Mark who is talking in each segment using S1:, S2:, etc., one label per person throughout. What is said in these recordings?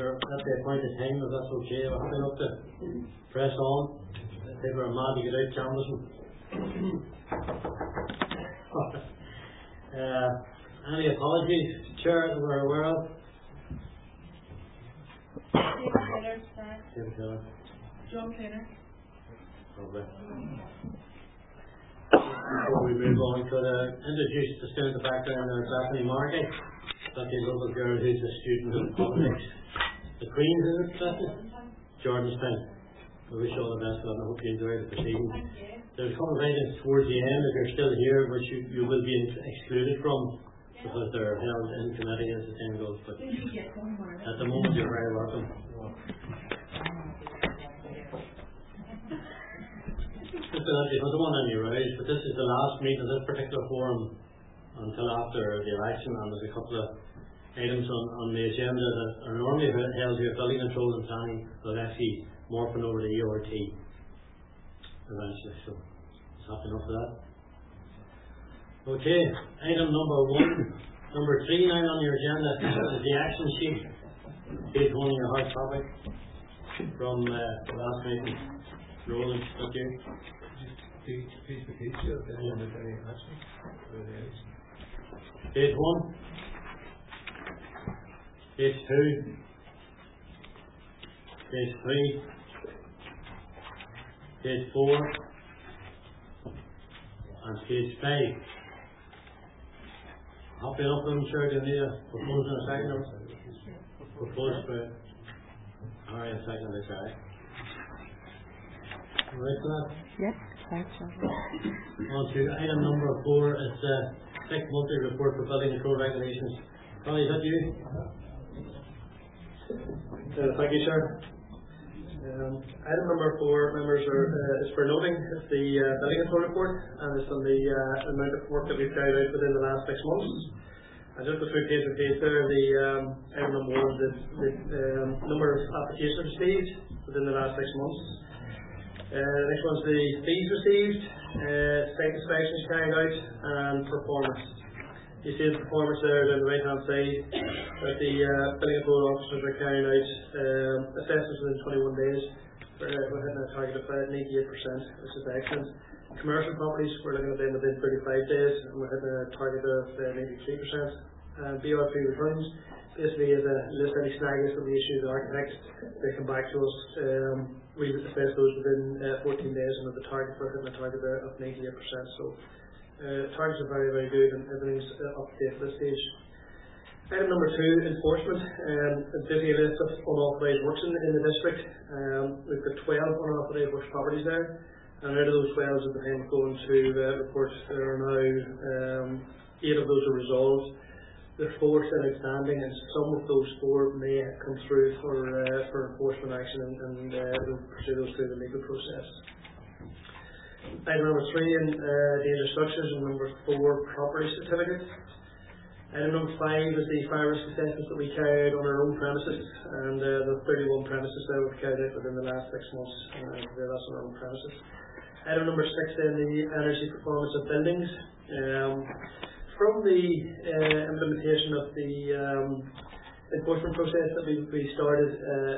S1: we're at the appointed time, if that's okay. We're happy enough to press on. They were mad to get out canvassing. Any apologies, Chair, that we're aware of? David Taylor.
S2: John Cleaner.
S1: Lovely. Before we move on, could I introduce the student of the background there, Bethany Markey. That's a little girl who's a student of politics. The Queen's, is it, Bethany? Jordanstown. We wish you all the best for that, and I hope you enjoy the proceedings. There's a couple of items towards the end, if you're still here, which you will be excluded from, because they're held in committee as the time goes. But at the moment, you're very welcome. I don't want any rise, but this is the last meeting of this particular forum until after the election, and there's a couple of items on the agenda that are normally held here, building control and planning, but actually morphing over to ERT eventually. So, it's happy enough for that. Okay, item number 3 now on your agenda is the action sheet. Page 1 in your hard copy from the last meeting. Roland, thank you.
S3: Piece by piece, any action?
S1: Page 1, page 2, page 3, page 4, and page 5. Happy enough with them, Chair? Do you need a proposal and a second? Proposed by Harry and second by Gary. Right for that?
S4: Yes, thanks.
S1: On to item number 4 is the 6th monthly report for building control regulations. Connie, is that you?
S5: Thank you, Chair. Item number 4, members, is for noting. It's the building control report, and it's on the amount of work that we've carried out within the last 6 months. I just go through page by page there. The item number 1 is the number of applications received within the last 6 months. Next one's the fees received, site inspections carried out, and performance. You see the performance there down the right hand side that the building control officers are carrying out assessments within 21 days. We're hitting a target of 88%, which is excellent. Commercial properties, we're looking at them within 35 days, and we're hitting a target of 83%. BRP returns, basically as a list any snags that we issue to the architects, they come back to us. We assess those within 14 days, and with the target, we're hitting a target of 98%. So targets are very, very good, and everything's up to date at this stage. Item number 2, enforcement. Basically a list of unauthorised works in the district. We've got 12 unauthorised works properties there, and out of those 12 at the time of going to reports, there are now 8 of those are resolved. There are 4 still outstanding, and some of those 4 may come through for enforcement action, and we'll pursue those through the legal process. Item number 3 in danger structures, and number 4 property certificates. Item number 5 is the fire risk assessments that we carried on our own premises, and the 31 premises that we've carried out within the last 6 months. That's on our own premises. Item number 6 then, the energy performance of buildings. From the implementation of the enforcement process that we started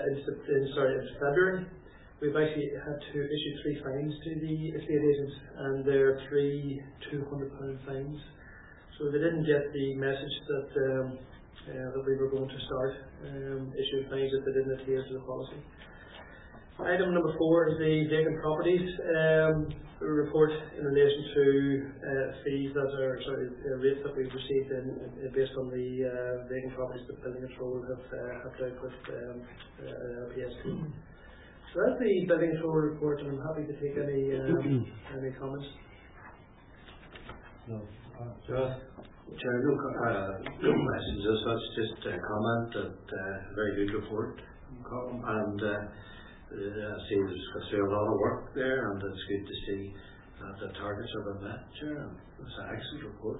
S5: in February, we've actually had to issue 3 fines to the estate agents, and they're 3 £200 fines. So they didn't get the message that we were going to start issuing fines if they didn't adhere to the policy. Item number 4 is the vacant properties report in relation to fees that are rates that we've received based on the vacant properties that building control have dealt with PSP. So that's the building control report, and I'm happy to take any comments.
S3: No.
S6: Chair, no questions as such, just a comment that very good report, and I see there's a lot of work there, and it's good to see that the targets have been met, Chair, and it's an excellent report.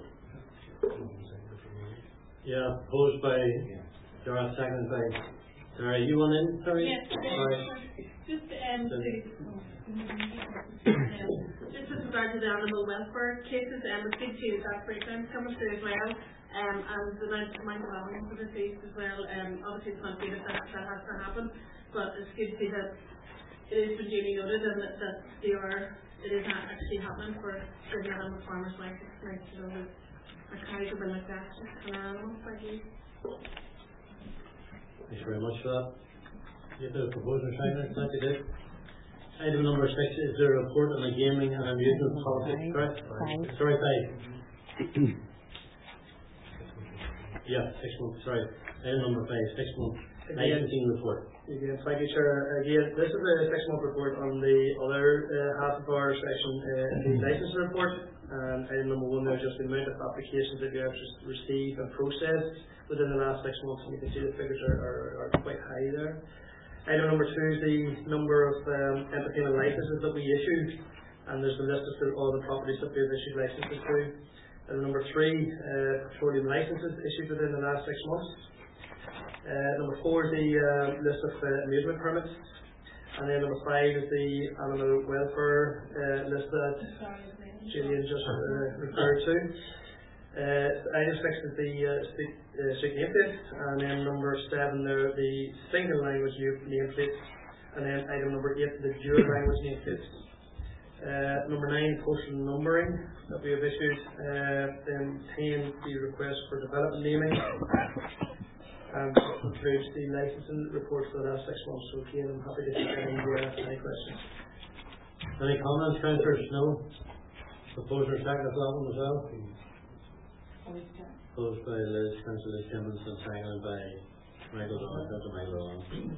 S1: Yeah, proposed by Gerard, seconded by Sarah. You want in, sorry?
S2: Yes, just with regard to the animal welfare cases, we did see that frequent coming through as well. and the amount of animals that are seized as well. Obviously it's not good if that has to happen, but it's good to see that it has been duly noted and that it is not actually happening for certain animal farmers like to know that our cows have been like that, and our animals like you.
S1: Thanks very much for that. You have the proposer second, that you did. Item number 6 is the report on the gaming and amusement policy, correct? Sorry, 5. Yeah, 6 months, sorry. Item number 5, 6 months. Licensing report.
S5: Again, thank you, Chair. Again, this is a 6-month report on the other half of our section, the licensing report. Item number 1 there is just the amount of applications that we have received and processed within the last 6 months, and you can see the figures are quite high there. Item number 2 is the number of entertainment licenses that we issued, and there's a list of all the properties that we have issued licenses to. Item number 3, petroleum licenses issued within the last 6 months. Number 4 is the list of amusement permits, and then number 5 is the animal welfare list that Gillian just referred to. Item 6 is the street name plate, and then number 7 there the single language name plates, and then item number 8 the dual language name plates. Number 9 postal numbering that we have issued. Then 10 the request for development naming. And that concludes the licensing report for the last 6 months. So again, I'm happy to take any questions.
S1: Any comments, councillors? No? Proposer second of that one as well? Proposed by Liz, Councillor Simmons, and seconded by Michael Doran, Councillor Michael Doran.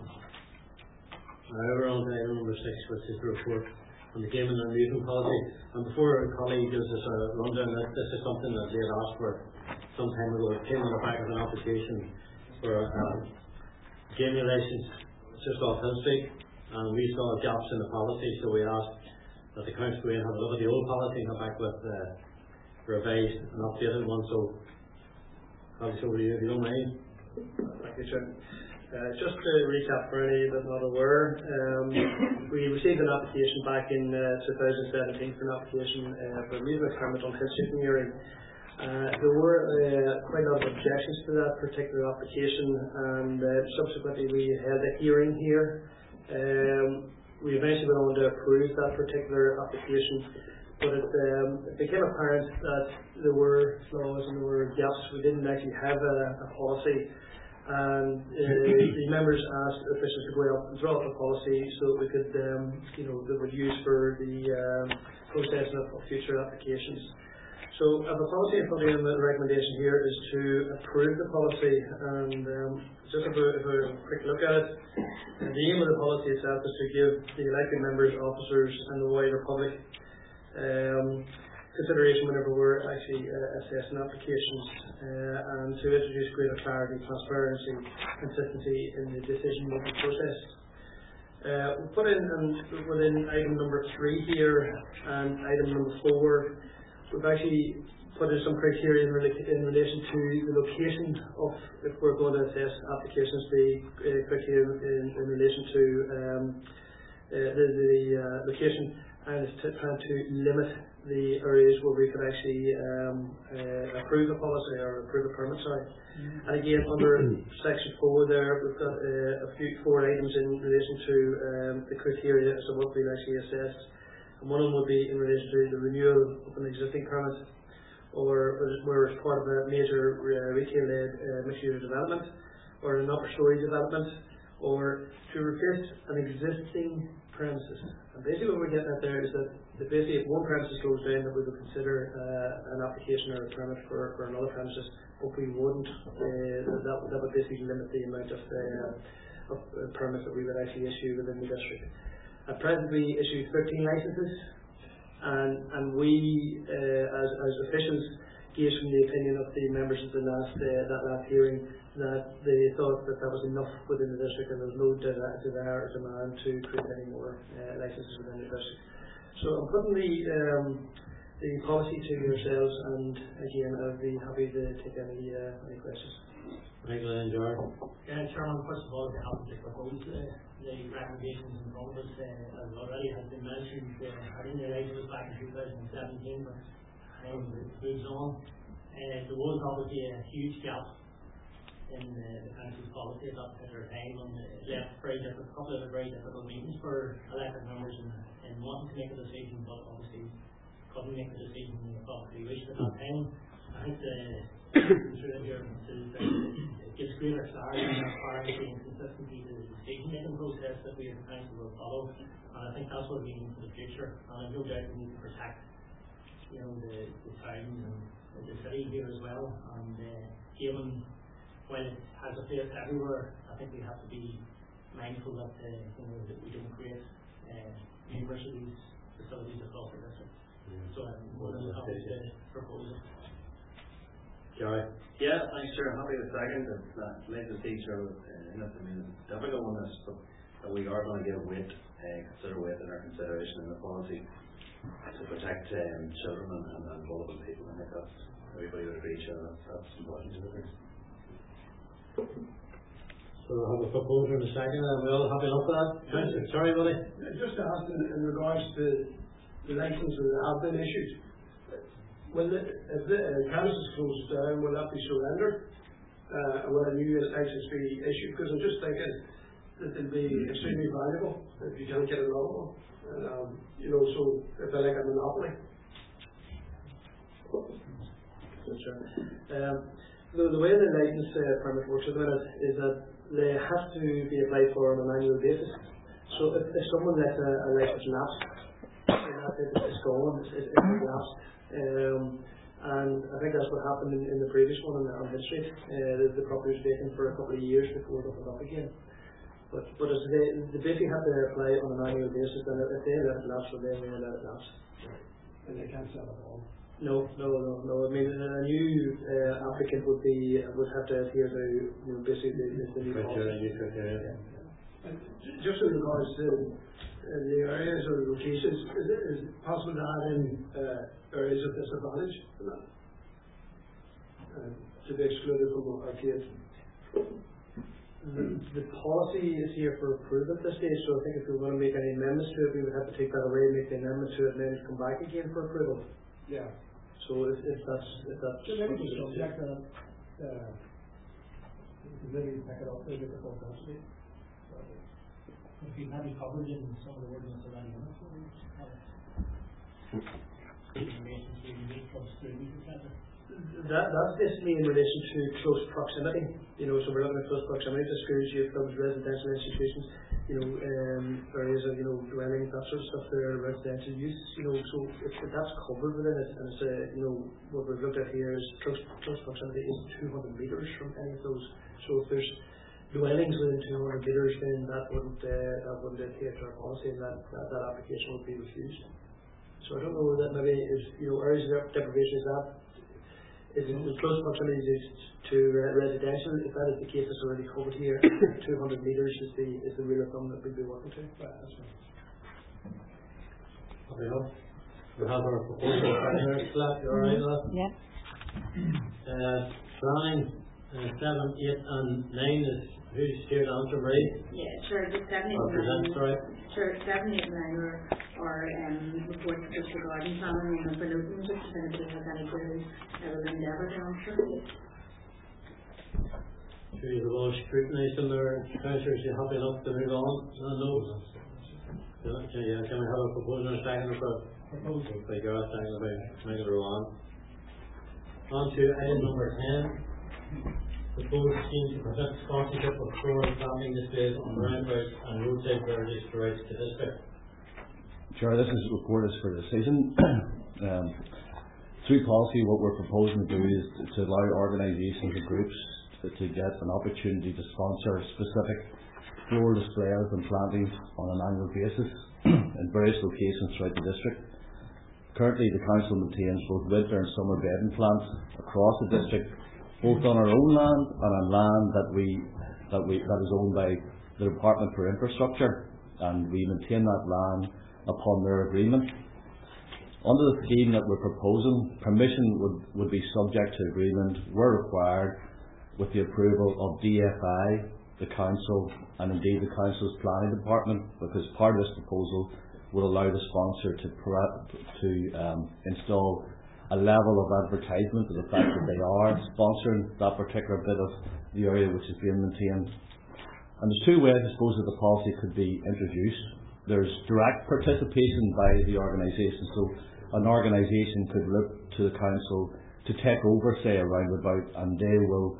S1: Now we're on to item number 6, which is the report on the gaming and amusement policy. And before our colleague gives us a rundown, this is something that they had asked for some time ago. It came on the back of an application for a gaming license just off Hill Street, and we saw gaps in the policy, so we asked that the council go in and have a look at the old policy and come back with revised and updated one. So I'll be over to you if you don't mind.
S5: Thank you, Chair. Just to recap for any that are not aware, we received an application back in 2017 for an application for a amusement permit on Hill Street in Uri. There were quite a lot of objections to that particular application, and subsequently we held a hearing here. We eventually went on to approve that particular application, but it became apparent that there were flaws and there were gaps. We didn't actually have a policy, and the members asked officials to go out and draw up a policy so that we could, that would use for the processing of future applications. So the policy in front of you, the recommendation here is to approve the policy, and just have a quick look at it. The aim of the policy itself is to give the elected members, officers and the wider public consideration whenever we're actually assessing applications, and to introduce greater clarity, transparency, consistency in the decision-making process. We put in within item number 3 here and item number 4, we've actually put in some criteria in relation to the location of, if we're going to assess applications, the criteria in relation to the location, and it's trying to limit the areas where we could actually approve a policy or approve a permit, And again, under section 4 there, we've got 4 items in relation to the criteria as to what we'll actually assess. And one of them would be in relation to the renewal of an existing permit, or where it's part of a major retail-led mixed-use development, or an upper storey development, or to replace an existing premises. And basically what we're getting at there is that basically if one premises goes down, that we would consider an application or a permit for another premises, but we wouldn't. That would basically limit the amount of permits that we would actually issue within the district. At present we issue 13 licenses, and we as officials gave from the opinion of the members of that last hearing that they thought that was enough within the district, and there was no desire or demand to create any more licenses within the district. So I'm putting the policy to yourselves, and again I'll be happy to take any questions.
S1: Michael and George.
S4: Chairman, first of all, the applicant proposed the recommendations in front of us, as already has been mentioned. I think the idea was back in 2017, but it moves on. there was obviously a huge gap in the council's policy at that particular time, and it left a couple of very difficult meetings for elected members in wanting to make a decision, but obviously couldn't make the decision they probably wished at that time. I think the through here is that it gives greater clarity and transparency and consistency to the decision-making process that we as a council will follow, and I think that's what we need for the future. And I've no doubt we need to protect, the towns and the city here as well. And given while it has a place everywhere, I think we have to be mindful that that we don't create universities facilities across the district. So I'm more than happy to propose it.
S1: Gary?
S7: Yeah, thanks, sir. I'm happy to second it. Let the teacher in it. I mean, it's difficult on this, but we are going to give weight, consider weight in our consideration in the policy to protect children and vulnerable people. I think that's everybody would agree, that's important to the things.
S1: So I have a proposer in a second, and we're all happy enough with that? Sorry, buddy?
S8: Just to ask in regards to the licenses that have been issued, if the council closes down, will that be surrendered? Will a new license be issued? Because I'm just thinking that they'll be extremely valuable if you can't get another one. So if they're like a monopoly.
S5: The way the license permit works at the minute is that they have to be applied for on an annual basis. So if someone lets a license lapse, it's gone, it's lapsed. And I think that's what happened in the previous one on Hill Street. The property was vacant for a couple of years before it opened up again. But as they basically have to apply on an annual basis, and if they let it lapse, then they let it lapse.
S8: And they can't sell it all.
S5: No. I mean, a new applicant would have to adhere to basically the new policy.
S8: And just in regards to the areas or the locations, is it possible to add in areas of disadvantage to be excluded from arcades?
S5: The policy is here for approval at this stage, so I think if we were going to make any amendments to it, we would have to take that away, make the amendment to it, and then come back again for approval.
S8: Yeah.
S5: So if that's
S8: maybe just subject that maybe pick it up a bit before possibly.
S4: If you have it covered in some of the ordinance around minutes, in relation to unique clubs, etc.
S5: That's basically in relation to close proximity. So we're looking at close proximity to schools, youth clubs, residential institutions, areas of, dwellings, that sort of stuff, there are residential use, so if that's covered within it, and it's what we've looked at here is close proximity is 200 metres from any of those. So if there's dwellings within 200 metres, then that wouldn't adhere to our policy, and that application would be refused. So I don't know that maybe is, areas of deprivation is close proximity to residential. If that is the case, it's already covered here. 200 metres is the rule of thumb that we'd be working to.
S8: Right, that's right.
S1: Okay, no. We have our proposal right here. Flat, you alright, lad?
S9: Yeah.
S1: Planning 7, 8 and 9 is who's here to answer, Marie?
S9: Yeah, sure, the 7, 8
S1: and 9. Sorry.
S9: Sure, 7, 8 and 9 are reports just regarding planning and for looking just if anybody has any queries that will endeavour to answer.
S1: Sure, you've all scrutinised them there. Councillors, you happy enough to move on? No? Yeah, can we have a proposal in a second for proposal by Gareth, second by Michael Rowan? On to item number 10. Proposed scheme to prevent sponsorship of floral camping displays on roundabouts and roadside beverages throughout the district.
S10: Sure, this is reported for decision. Through policy, what we're proposing to do is to allow organisations and groups to get an opportunity to sponsor specific floral displays and plantings on an annual basis in various locations throughout the district. Currently, the council maintains both winter and summer bedding plants across the district, both on our own land and on land that is owned by the Department for Infrastructure, and we maintain that land upon their agreement. Under the scheme that we're proposing, permission would be subject to agreement where required with the approval of DFI, the council, and indeed the council's planning department, because part of this proposal would allow the sponsor to install a level of advertisement of the fact that they are sponsoring that particular bit of the area which is being maintained. And there's two ways, I suppose, that the policy could be introduced. There's direct participation by the organisation. So an organisation could look to the council to take over, say, a roundabout, and they will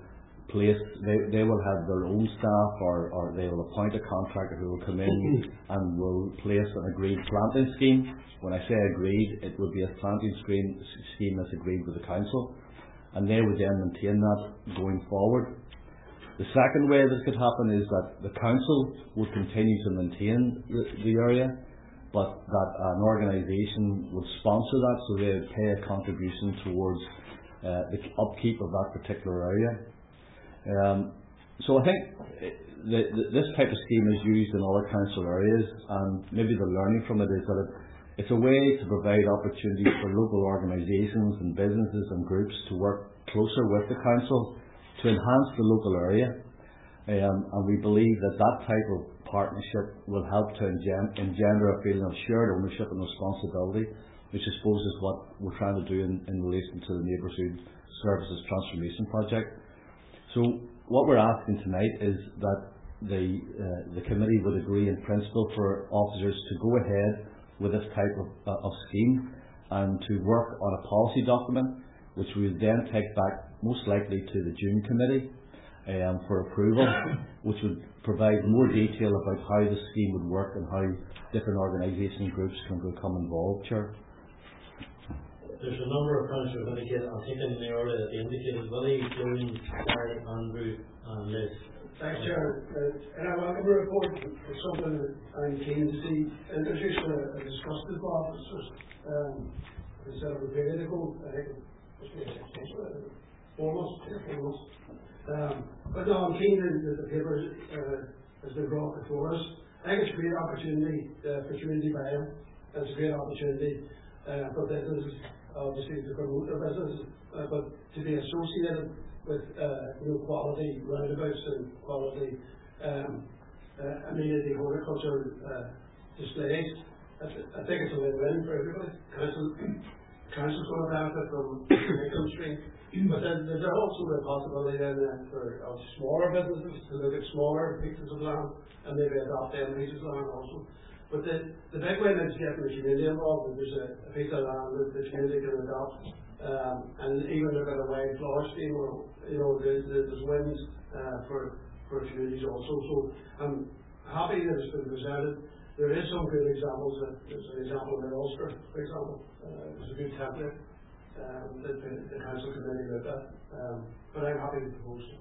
S10: have their own staff, or they will appoint a contractor who will come in and will place an agreed planting scheme. When I say agreed, it would be a planting scheme that's agreed with the council, and they would then maintain that going forward. The second way this could happen is that the council would continue to maintain the area, but that an organisation would sponsor that, so they would pay a contribution towards the upkeep of that particular area. So I think this type of scheme is used in other council areas, and maybe the learning from it is that it's a way to provide opportunities for local organisations and businesses and groups to work closer with the council to enhance the local area, and we believe that type of partnership will help to engender a feeling of shared ownership and responsibility, which I suppose is what we're trying to do in relation to the Neighbourhood Services Transformation Project. So what we're asking tonight is that the committee would agree in principle for officers to go ahead with this type of scheme and to work on a policy document which we would then take back most likely to the June committee for approval, which would provide more detail about how the scheme would work and how different organisation groups can become involved. Chair.
S1: There's a number of councillors indicated, I'll take them in the order that they indicated: Willie, June, Gary, Andrew and Liz.
S8: Thanks, Chair. And I welcome the report. It's something that I'm keen to see introduced and discussed with officers. Instead of a period ago, I think it was 4 months. But no, I'm keen that the paper has been brought before us. I think it's a great opportunity for community buy-in. It's a great opportunity for businesses, obviously, to promote their business, but to be associated with quality roundabouts and quality amenity horticulture displays. I think it's a win-win for everybody. Council's going to benefit from the income stream, but then there's also the possibility then for smaller businesses to look at smaller pieces of land and maybe adopt them pieces of land also. But the big win is getting the community involved. And there's a piece of land that the community can adopt, and even look at a wide floor scheme, or there's wins for communities also. So I'm happy that it's been presented. There is some good examples. There's an example in Ulster, for example. It's a good template that the council can really look at. But I'm happy to propose it.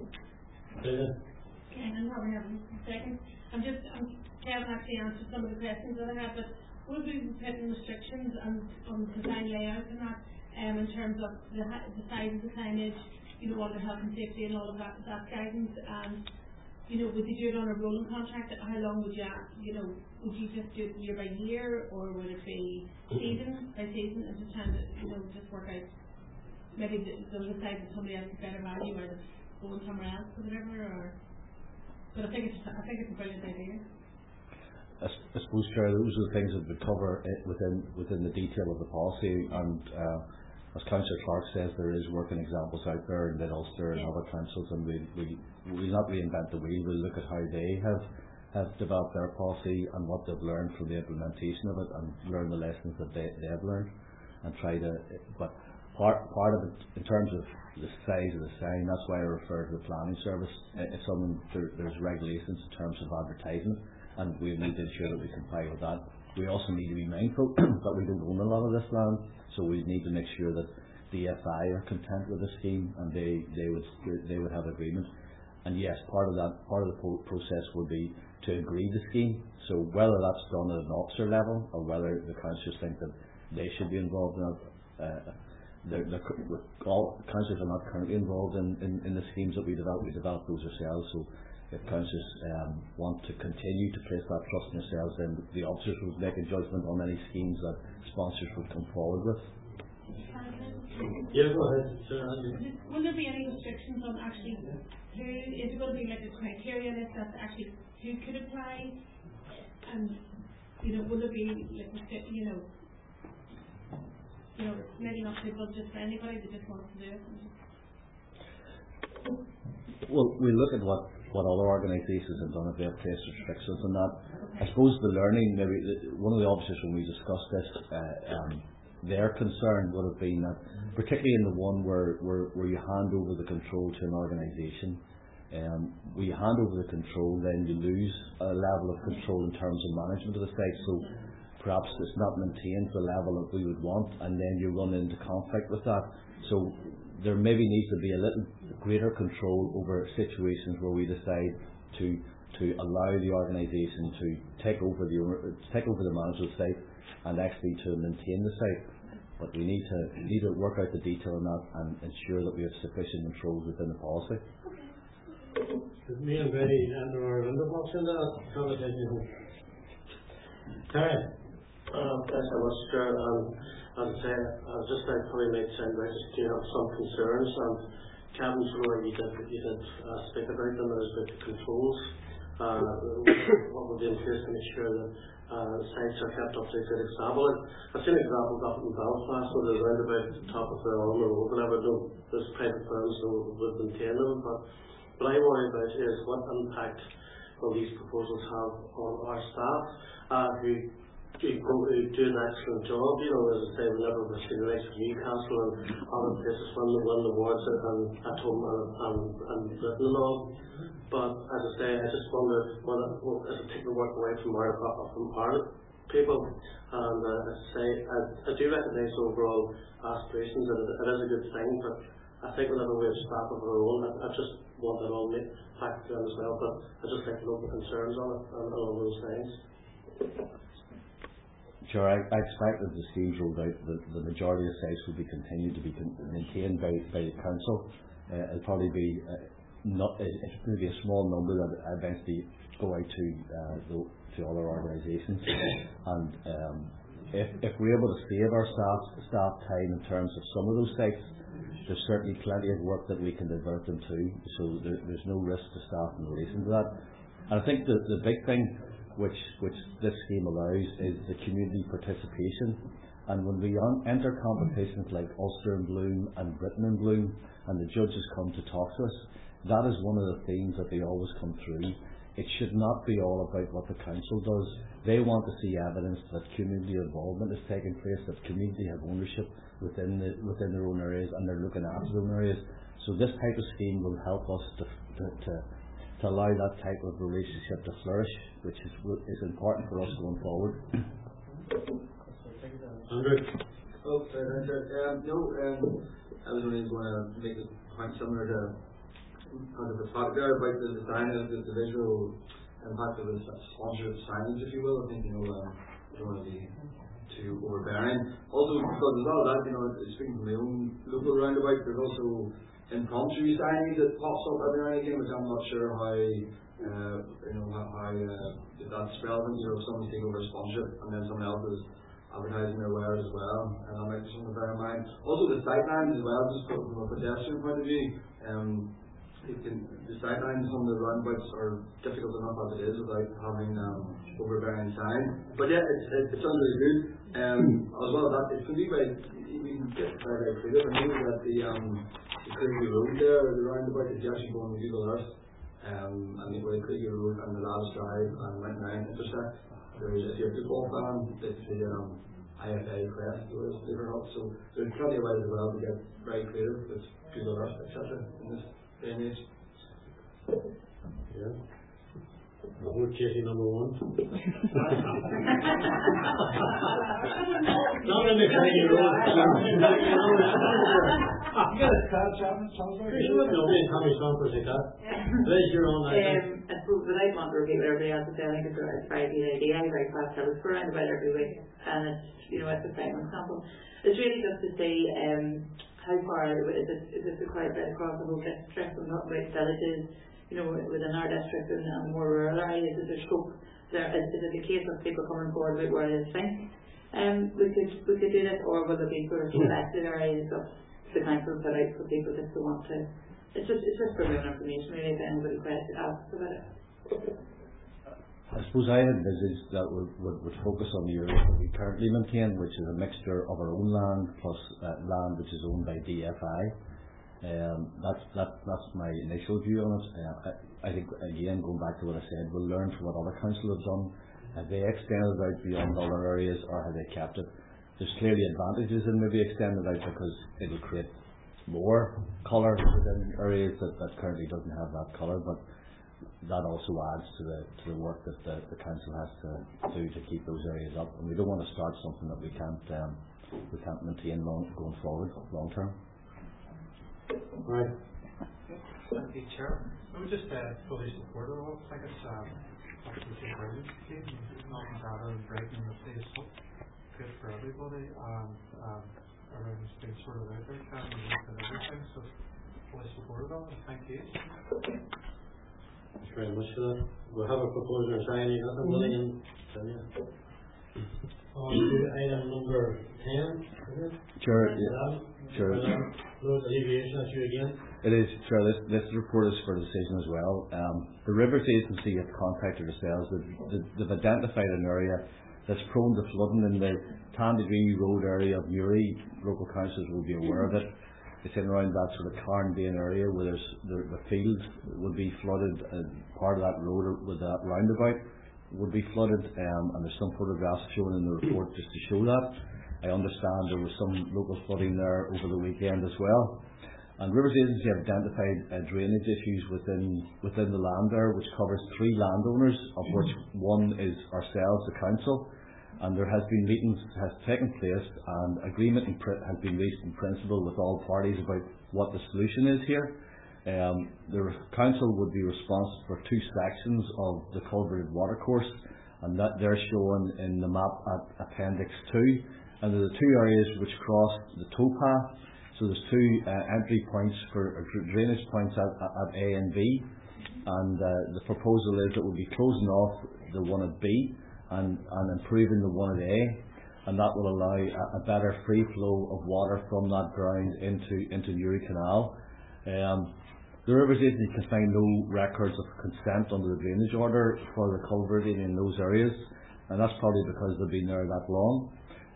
S2: Okay, I'm probably having a second. Kevin actually answered some of the questions that I had, but would we be putting restrictions on design layout and that, in terms of the size of the signage, all the health and safety and all of that guidance, and would you do it on a rolling contract? How long would would you just do it year by year, or would it be season by season? I'm just trying to just work out, maybe they'll decide that somebody else is better value or going somewhere else or whatever, but I think it's a brilliant idea.
S10: I suppose, Chair, those are the things that would cover it within the detail of the policy, and as Councillor Clark says, there is working examples out there in Ulster and other councils, and we'll not reinvent the wheel. We'll look at how they have developed their policy and what they've learned from the implementation of it, and learn the lessons that they've learned, and try to. But part of it, in terms of the size of the sign, that's why I refer to the planning service. If there's regulations in terms of advertising, and we need to ensure that we comply with that. We also need to be mindful that we don't own a lot of this land, so we need to make sure that the FI are content with the scheme, and they would have agreement. And yes, part of the process would be to agree the scheme. So whether that's done at an officer level, or whether the councillors think that they should be involved in it, all councillors are not currently involved in the schemes that we develop those ourselves. So if councillors want to continue to place that trust in themselves, then the officers would make a judgment on any schemes that sponsors would come forward with.
S1: Yeah, go ahead.
S2: Will there be any restrictions on actually who, is it going to be like a criteria list that's actually who could apply, and will there be you know, maybe not too budget for anybody, they just want to do it.
S10: Well, we look at what other organisations have done if they have placed restrictions on that. I suppose the learning, maybe one of the officers when we discussed this, their concern would have been that, particularly in the one where you hand over the control to an organisation, when you hand over the control, then you lose a level of control in terms of management of the site. So perhaps it's not maintained to the level that we would want, and then you run into conflict with that. So there maybe needs to be a little greater control over situations where we decide to allow the organisation to take over the management of the site and actually to maintain the site. But we need to work out the detail on that and ensure that we have sufficient controls within the policy.
S1: Me and Brady enter our window box into that conversation. Terry?
S5: Thanks so much, Chair. As I say, I was just probably made sound right, just you have some concerns. Kevin, you did speak about them as the controls. What would be in place to make sure that sites are kept up to a good example. I've seen examples up in Belfast where they're round about the top of the road or whatever. There's private firms who would maintain them, but what I worry about is what impact will these proposals have on our staff who do an excellent job. You know, as I say, whenever we've seen the likes of Newcastle and other places win the awards at home and Britain and all. But as I say, I just wonder as it take the work away from our people. And as I say, I do recognise overall aspirations, and it is a good thing. But I think whenever we have staff of our own, I just want that all factored in as well. But I just like to know the concerns on it and all those things.
S10: Sure, I expect that the schemes rolled out, the majority of sites will be continued to be maintained by the council. It'll probably be it's going to be a small number that eventually go out to other organisations. And if we're able to save our staff time in terms of some of those sites, there's certainly plenty of work that we can divert them to. So there's no risk to staff in relation to that. And I think the big thing which this scheme allows is the community participation. And when we enter competitions like Ulster in Bloom and Britain in Bloom, and the judges come to talk to us, that is one of the themes that they always come through. It should not be all about what the council does. They want to see evidence that community involvement is taking place, that community have ownership within their own areas, and they're looking after their own areas. So this type of scheme will help us to allow that type of relationship to flourish, which is important for us going forward.
S1: Andrew?
S11: I was only going to make a point similar to kind of the talk there about the design of the visual impact of the sponsorship signage, if you will. I think, you don't want to be too overbearing. Also, because as well as that, speaking from my own local roundabout, there's also impromptu signage that pops up every now and again, which I'm not sure how if that's relevant. If someone's taking over a sponsorship and then someone else is advertising their wares as well, and that might be something to bear in mind. Also, the sightlines as well, just from a pedestrian point of view. The sightlines on the roundabouts are difficult enough as it is without having overbearing signs. But yeah, it sounds really good. As well as that, it can be we can get very creative. I know that the Craigie Road there, the roundabout, if you actually go on Google Earth, and you go to Craigie Road and the Lads Drive and Mount 9 intersect, if you're a football fan, it's the IFA crest, believe it or not. So there's plenty of ways as well to get very creative with Google Earth, etc. in this day and age.
S1: Yeah. The whole chasing number one. Not in the Craigie Road.
S8: You got a crowd challenge,
S1: You wouldn't know me how many samples you got. There's your own idea.
S9: I suppose that I want to repeat what everybody else is saying. I think it's a very good idea. I very fast tell us around about every week, and it's a prime example. It's really just to say how far is it required right across the whole district, and not with villages, within our district and more rural areas. Is there scope there? Is it a case of people coming forward with where they think we could do this, or will there be sort of selected areas of the council put out for people just to want to? It's just for more information really, if anybody asks about it.
S10: I suppose I envisaged that would focus on the areas that we currently maintain, which is a mixture of our own land plus land which is owned by DFI. That's my initial view on it. I think, again, going back to what I said, we'll learn from what other councils have done. Have they extended out beyond other areas, or have they kept it? There's clearly advantages in maybe extending it out because it'll create more colour within areas that currently doesn't have that colour, but that also adds to the work that the council has to do to keep those areas up. And we don't want to start something that we can't maintain going forward long term.
S1: Right.
S3: Thank you, Chair. I would just fully support it all. I think it's obviously brilliant. Nothing better than breaking the place up. Good for everybody, and everything's been sort of out there, and everything. So fully support it all. Thank you.
S1: Thanks very much for that. We'll have a proposal in signing. William. On to item number 10, is it?
S10: Sure.
S1: Road alleviation, that's you again.
S10: It is, sure. This report is for decision as well. The Rivers Agency have contacted ourselves. They've identified an area that's prone to flooding in the Tandagree Road area of Newry. Local councils will be aware of it. It's in around that sort of Carnbane area where the fields will be flooded, and part of that road with that roundabout would be flooded, and there's some photographs shown in the report just to show that. I understand there was some local flooding there over the weekend as well. And Rivers Agency have identified drainage issues within the land there, which covers 3 landowners, of which one is ourselves, the council. And there has been meetings has taken place, and agreement has been reached in principle with all parties about what the solution is here. The council would be responsible for 2 sections of the culverted watercourse, and that they're shown in the map at Appendix 2. And there are 2 areas which cross the towpath. So there's 2 entry points for drainage points at A and B, and the proposal is that we'll be closing off the one at B and improving the one at A, and that will allow a better free flow of water from that ground into Newry Canal. The Rivers Agency can find no records of consent under the drainage order for the culverting in those areas, and that's probably because they've been there that long.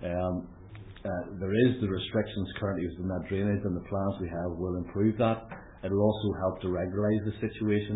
S10: There is the restrictions currently within that drainage, and the plans we have will improve that. It will also help to regularise the situation.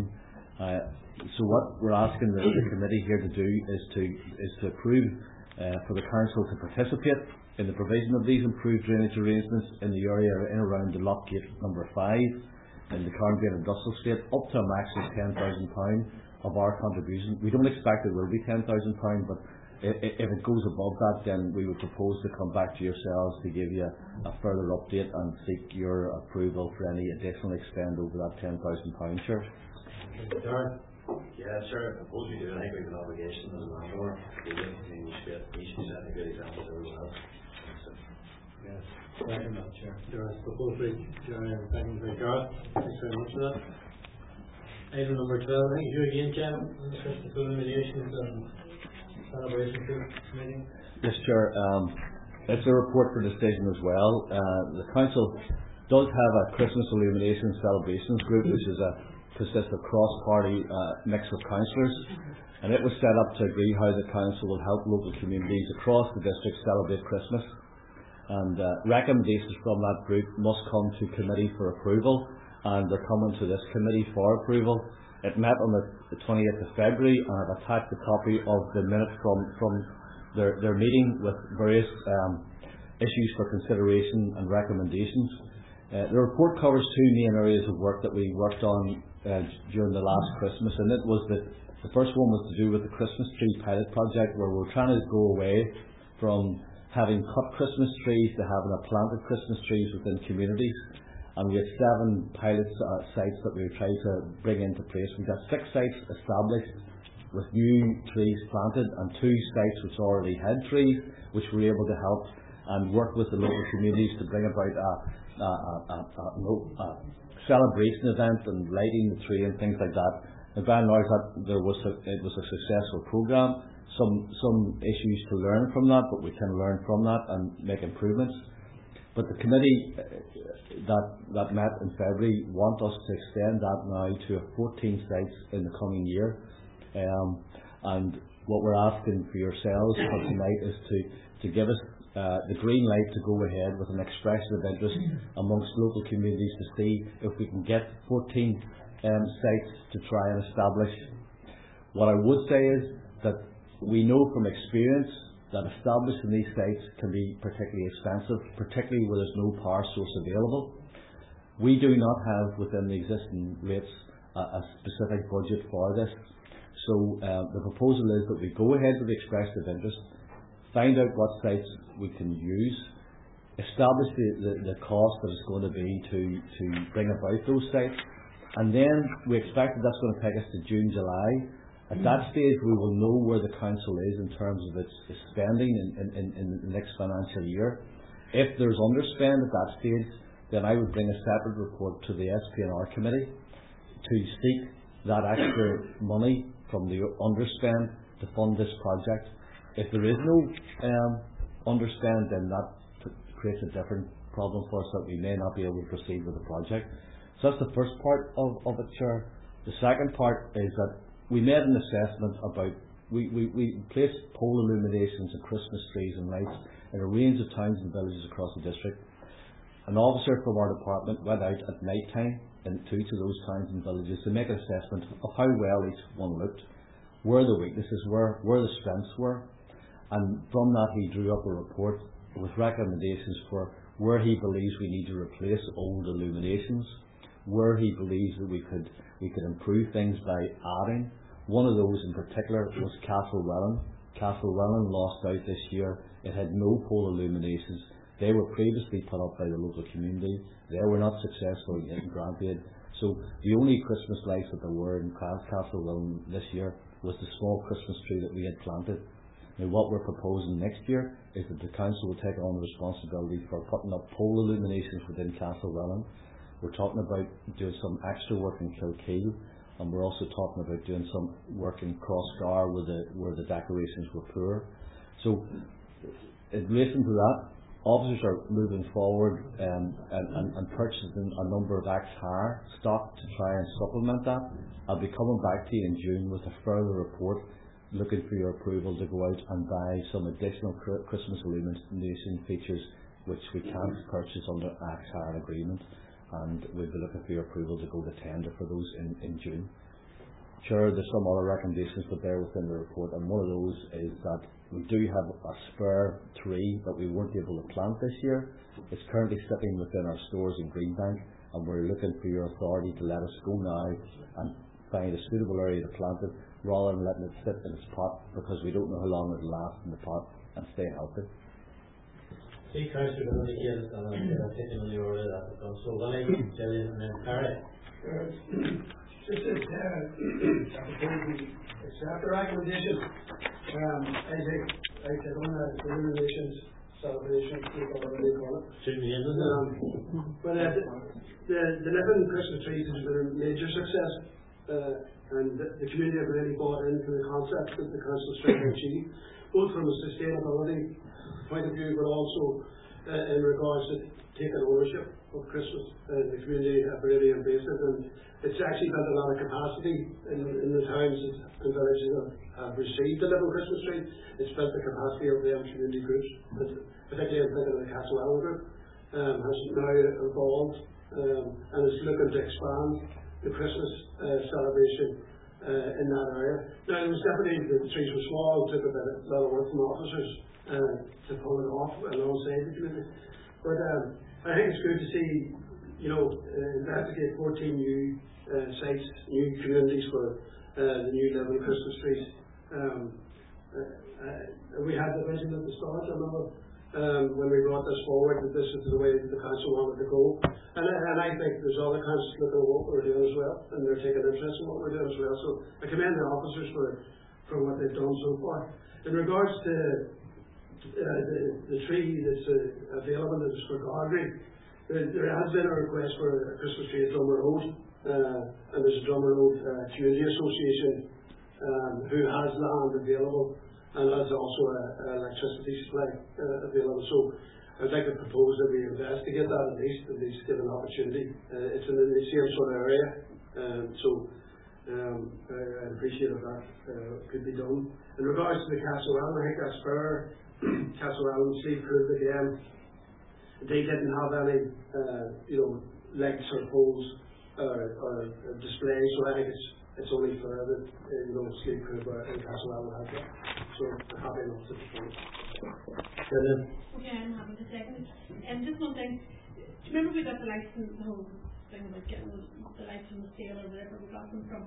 S10: So what we're asking the committee here to do is to approve for the council to participate in the provision of these improved drainage arrangements in the area in around the lock gate number 5 in the Carnbane Industrial Estate, up to a maximum £10,000 of our contribution. We don't expect it will be £10,000, but if it goes above that, then we would propose to come back to yourselves to give you a further update and seek your approval for any additional expend over that £10,000, sure.
S1: Darren?
S7: Yeah, sure. I suppose we do. I think we have an obligation as a landlord to do it. I mean, we should be setting a good example to everyone else.
S1: Yes. Second that, Chair. Darren's proposal. Darren, second by Gareth. Thanks very much for that. Item number 12. I think you again, Kevin. Discussion of illuminations and celebration meeting.
S10: Yes, Chair. It's a report for decision as well. The council does have a Christmas illumination celebrations group, which consists of cross-party mix of councillors, and it was set up to agree how the council will help local communities across the district celebrate Christmas. And recommendations from that group must come to committee for approval, and they're coming to this committee for approval. It met on the 28th of February, and I've attached a copy of the minute from their meeting with various issues for consideration and recommendations. The report covers 2 main areas of work that we worked on during the last Christmas, and it was the first one was to do with the Christmas tree pilot project, where we're trying to go away from having cut Christmas trees to having planted Christmas trees within communities. And we had 7 pilot sites that we tried to bring into place. We got 6 sites established with new trees planted, and 2 sites which already had trees, which we were able to help and work with the local communities to bring about a celebration event and lighting the tree and things like that. And by and large, it was a successful program. Some issues to learn from that, but we can learn from that and make improvements. But the committee that met in February want us to extend that now to 14 sites in the coming year. And what we're asking for yourselves for tonight is to give us the green light to go ahead with an expression of interest amongst local communities to see if we can get 14 sites to try and establish. What I would say is that we know from experience that establishing these sites can be particularly expensive, particularly where there's no power source available. We do not have within the existing rates a specific budget for this. So the proposal is that we go ahead with the expression of interest, find out what sites we can use, establish the cost that it's going to be to bring about those sites, and then we expect that that's going to take us to June, July. At that stage we will know where the council is in terms of its spending in the next financial year. If there's underspend at that stage, then I would bring a separate report to the SPNR committee to seek that extra money from the underspend to fund this project. If there is no underspend, then that creates a different problem for us that we may not be able to proceed with the project. So that's the first part of it, Chair. The second part is that we made an assessment about, we placed pole illuminations and Christmas trees and lights in a range of towns and villages across the district. An officer from our department went out at night time into each of those towns and villages to make an assessment of how well each one looked, where the weaknesses were, where the strengths were, and from that he drew up a report with recommendations for where he believes we need to replace old illuminations, where he believes that we could improve things by adding. One of those in particular was Castle Welland. Castle Welland lost out this year. It had no pole illuminations. They were previously put up by the local community. They were not successful in getting grant aid. So the only Christmas lights that there were in Castle Welland this year was the small Christmas tree that we had planted. Now what we're proposing next year is that the council will take on the responsibility for putting up pole illuminations within Castle Welland. We're talking about doing some extra work in Kilkeel, and we're also talking about doing some work in Crossgar where the decorations were poor. So in relation to that, officers are moving forward and purchasing a number of ex-hire stock to try and supplement that. I'll be coming back to you in June with a further report looking for your approval to go out and buy some additional Christmas illumination features which we can't purchase under ex-hire agreement, and we'll be looking for your approval to go to tender for those in June. Sure, there's some other recommendations but they're within the report, and one of those is that we do have a spare tree that we weren't able to plant this year. It's currently sitting within our stores in Greenbank, and we're looking for your authority to let us go now and find a suitable area to plant it rather than letting it sit in its pot, because we don't know how long it'll last in the pot and stay healthy.
S1: See, Councillor, going to get it, and I'm taking on the order that we've done. So, Willie, Gillian, and then Harry.
S8: Just as accept the recommendation, I think on the illuminations, celebrations, whatever they call it.
S1: Shouldn't be in
S8: but the living Christmas trees has been a major success, and the community have really bought into the concept that the council is trying to achieve, both from a sustainability point of view, but also in regards to taking ownership of Christmas. The community have really embraced it, and it's actually built a lot of capacity in the towns and villages that have received the living Christmas tree. It's built the capacity of them community groups, particularly in thinking of the Castle Welland group, has now evolved and is looking to expand the Christmas celebration in that area. Now, it was definitely, the trees were small, it took a lot of work from officers to pull it off alongside the community. But I think it's good to see, investigate 14 new sites, new communities for the new living Christmas trees. We had the vision at the start, I remember, when we brought this forward, that this is the way the council wanted to go. And I think there's other councils looking at what we're doing as well, and they're taking interest in what we're doing as well. So I commend the officers for what they've done so far. In regards to the tree that's available that's for gardening, there has been a request for a Christmas tree at Drummer Road, and there's a Drummer Road Community Association who has land available, and has also an electricity supply available. So I'd like to propose that we investigate that at least give an opportunity. It's in the same sort of area, so I appreciate if that could be done. In regards to the Castlewellan, I think that's fair. Castlewellan Sleep Club again, they didn't have any lights or poles or displays, so I think it's only fair that Sleep Club and Castlewellan have that. So I'm happy enough to support.
S2: Okay, I'm happy to second it. And just one thing, do you remember we got the lights and the whole thing about getting the lights from the sale or wherever we got them from?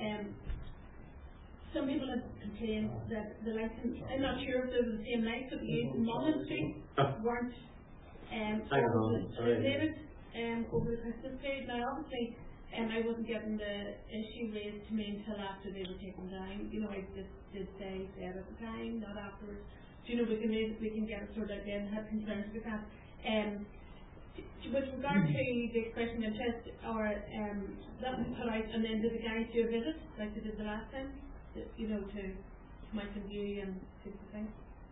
S2: Some people have complained that the lights, I'm not sure if they were the same lights that we used in Monmouth Street, weren't illuminated over the Christmas period. Now obviously I wasn't getting the issue raised to me until after they were taken down. I just did say at the time, not afterwards. We can get it sorted out then, had concerns with that. With regard to the expression of interest, or that was put out, and then did the guys do a visit like they did the last time? To Mountain View and see the thing?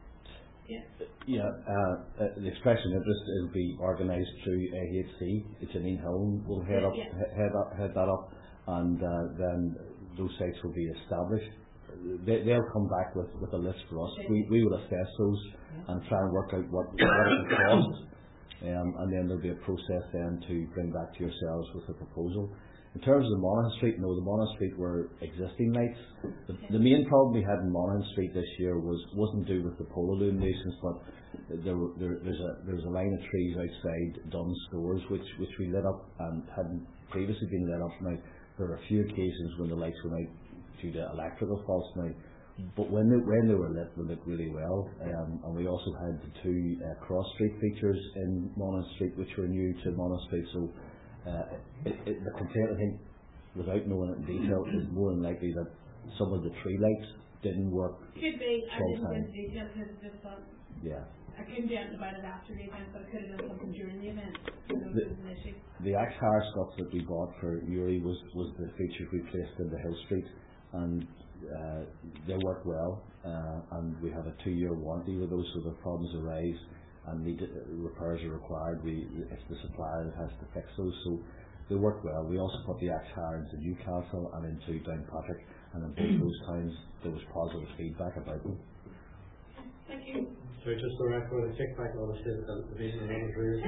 S10: The expression of interest will be organised through AHC. Janine Hill will head that up, and then those sites will be established. They'll come back with a list for us. We will assess those and try and work out what it will cost, and then there'll be a process then to bring back to yourselves with a proposal. In terms of the Monaghan Street, no, the Monaghan Street were existing lights. The main problem we had in Monaghan Street this year wasn't due with the pole illuminations, but there's a line of trees outside Dunn's stores which we lit up and hadn't previously been lit up. Now there are a few occasions when the lights went out due to electrical faults now, but when they were lit really well. And we also had the two cross street features in Monaghan Street which were new to Monaghan Street. So the complaint, I think, without knowing it in detail, is more than likely that some of the tree lights didn't work.
S2: Could be. I didn't get the detail because I just thought.
S10: Yeah.
S2: I couldn't do anything about it after the event, but I could have done something during the event.
S10: The Axe-Hire stuff that we bought for Uri was the features we placed in the Hill Street, and they work well, and we have a 2-year warranty with those, so the problems arise and repairs are required. It's the supplier that has to fix those, so they work well. We also put the Axe-Hire into Newcastle and into Downpatrick, and in both those times there was positive feedback about them.
S2: Thank you.
S1: So just for the record, a kickback on the state of the division and the rules.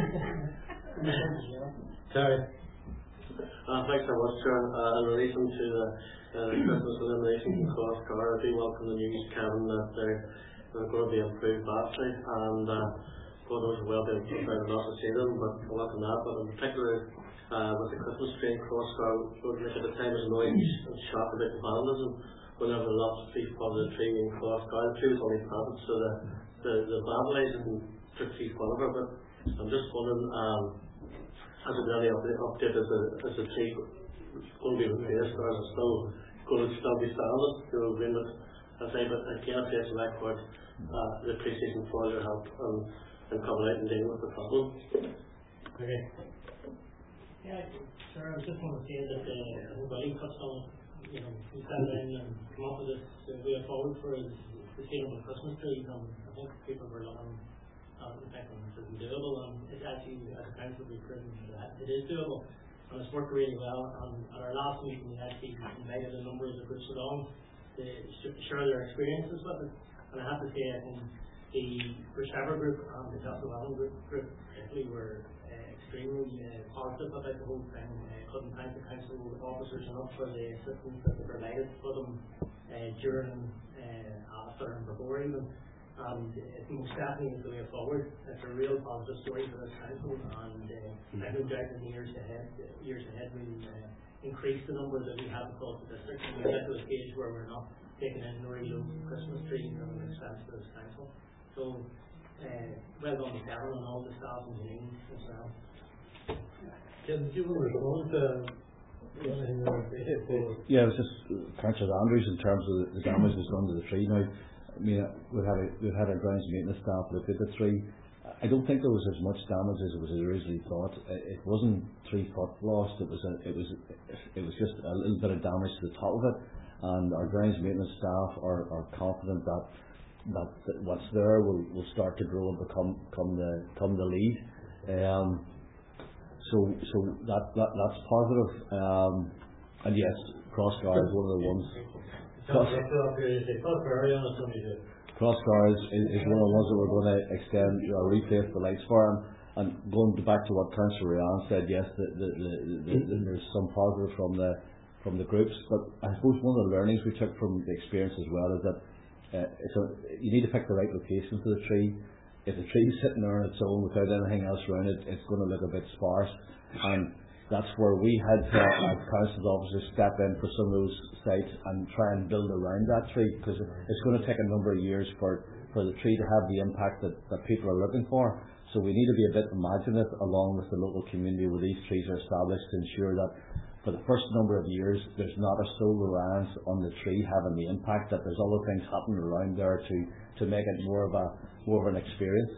S1: Terry.
S12: Thanks very much, Chair. In relation to the Christmas illumination in Cross Car, I do welcome the news, Kevin, that they're going to be improved vastly, and photos are well being put out, not to see them, but I welcome that. But in particular, with the Christmas tree in Cross Car, would make it a time as noise and shock about the vandalism whenever the last tree spotted a tree in Cross Car. The tree was only planted, so the vandalism took 3 foot of it. But I'm just wondering, has there been any update as the tree going to be replaced, or is it still going to be standing? Agreement, I say, but I can't place a record the appreciation for your help and coming out and dealing with the problem.
S1: Okay.
S4: Yeah, sir, I just want to say that everybody touched on, we sat down and come up with this way forward for the sale of the Christmas trees, and I think people were looking at the fact that it is doable, and it's actually, as a council, we've proven that it is doable, and it's worked really well. And at our last meeting, we actually invited a number of the groups along to share their experiences with it, and I have to say, I think the Persever group and the Castlewellan group particularly were extremely positive about the whole thing. Couldn't thank the council officers enough for the assistance that they provided for them during, after and before even. And it's most definitely the way forward. It's a real positive story for this council, and I no doubt in the years ahead we'll increase the number that we have across the district, and we'll get to a stage where we're not taking in very low Christmas trees at an expense to this council. So well done to Karen and all the staff and Janine as well.
S1: Did you want to respond to anything?
S10: Yeah, it was just Councillor Andrews in terms of the damage that's done to the tree. Now, I mean, we've had our grounds maintenance staff look at the tree. I don't think there was as much damage as it was originally thought. It wasn't 3 foot lost. It was just a little bit of damage to the top of it. And our grounds maintenance staff are confident that what's there will start to grow and become the lead. So that's positive. And yes, Crossgar is one of the ones. Crossgar is one of the ones that we're going to extend or replace the lights for. And going back to what Councillor Ryan said, yes, there's some positive from the groups, but I suppose one of the learnings we took from the experience as well is that you need to pick the right location for the tree. If the tree's sitting there on its own without anything else around it, it's going to look a bit sparse, and that's where we had to, as council officers, step in for some of those sites and try and build around that tree, because it's going to take a number of years for the tree to have the impact that people are looking for. So we need to be a bit imaginative along with the local community where these trees are established to ensure that for the first number of years there's not a sole reliance on the tree having the impact, that there's other things happening around there to make it more of an experience.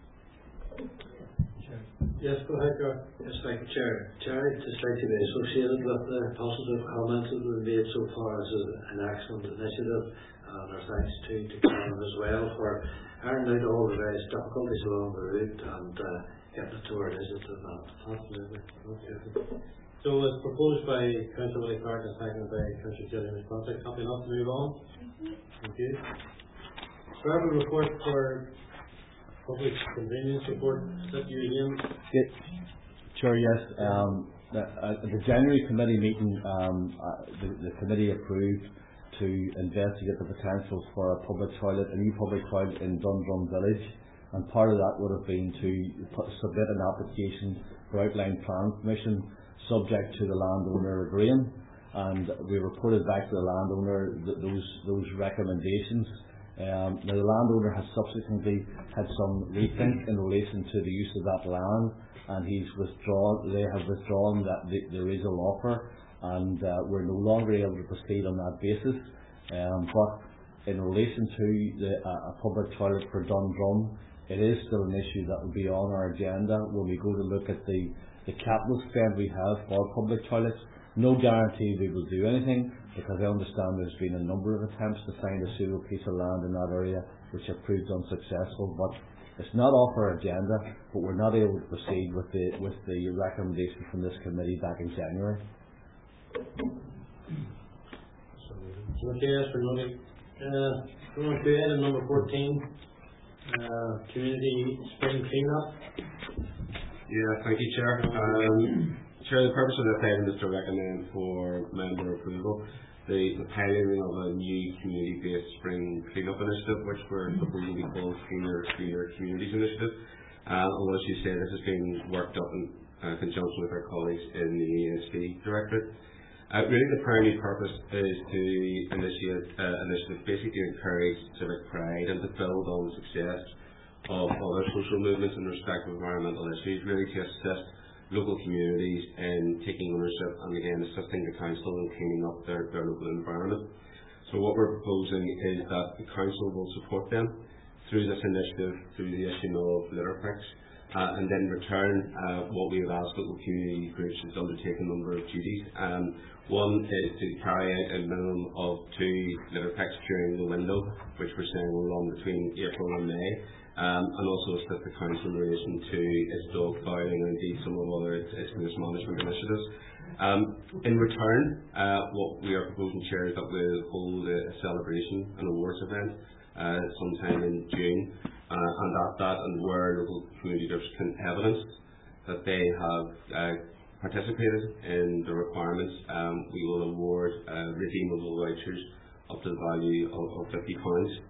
S1: Yes, go ahead, Gareth.
S6: Yes, thank you, Chair. Chair, I'd just like to be associated with the positive comments that have been made so far as an excellent initiative, and our thanks to Karen as well for ironing out all the various difficulties along the route and getting it to where it is at the moment. Absolutely.
S1: So it's proposed by Councillor Willie Clark and seconded by Councillor Gillian McCarthy. Happy enough to move on? Thank you. Verbal report for public convenience report. Is that you again?
S10: Sure, yes. At the January committee meeting, the committee approved to investigate the potential for a new public toilet in Dundrum Village, and part of that would have been to submit an application for outline plan permission subject to the landowner agreeing, and we reported back to the landowner those recommendations. Now the landowner has subsequently had some rethink in relation to the use of that land, and they have withdrawn that the original offer, and we're no longer able to proceed on that basis. But in relation to a public toilet for Dundrum, it is still an issue that will be on our agenda when we go to look at the capital spend we have for public toilets. No guarantee we will do anything, because I understand there's been a number of attempts to find a suitable piece of land in that area which have proved unsuccessful. But it's not off our agenda, but we're not able to proceed with the recommendation from this committee back in January.
S1: Okay, as for noting, going to item number 14, community spring cleanup.
S13: Yeah, thank you, Chair. Chair, the purpose of this item is to recommend for member approval the piloting of a new community-based spring clean-up initiative, which we're proposing to call Cleaner Communities Initiative. And as you say, this has been worked up in conjunction with our colleagues in the ESB Directorate. Really the primary purpose is to initiate initiative basically to encourage civic pride and to build on the success of other social movements in respect of environmental issues, really to assist local communities in taking ownership and again assisting the council in cleaning up their local environment. So what we're proposing is that the council will support them through this initiative, through the issue of litter picks, and then return what we have asked local community groups is to undertake a number of duties. One is to carry out a minimum of 2 litter picks during the window, which we're saying will run between April and May. And also assist the council in relation to its dog fouling and indeed some of other its management initiatives. In return, what we are proposing, Chair, is that we'll hold a celebration, an awards event, sometime in June, and at that and where local community groups can evidence that they have participated in the requirements, we will award redeemable vouchers up to the value of £50.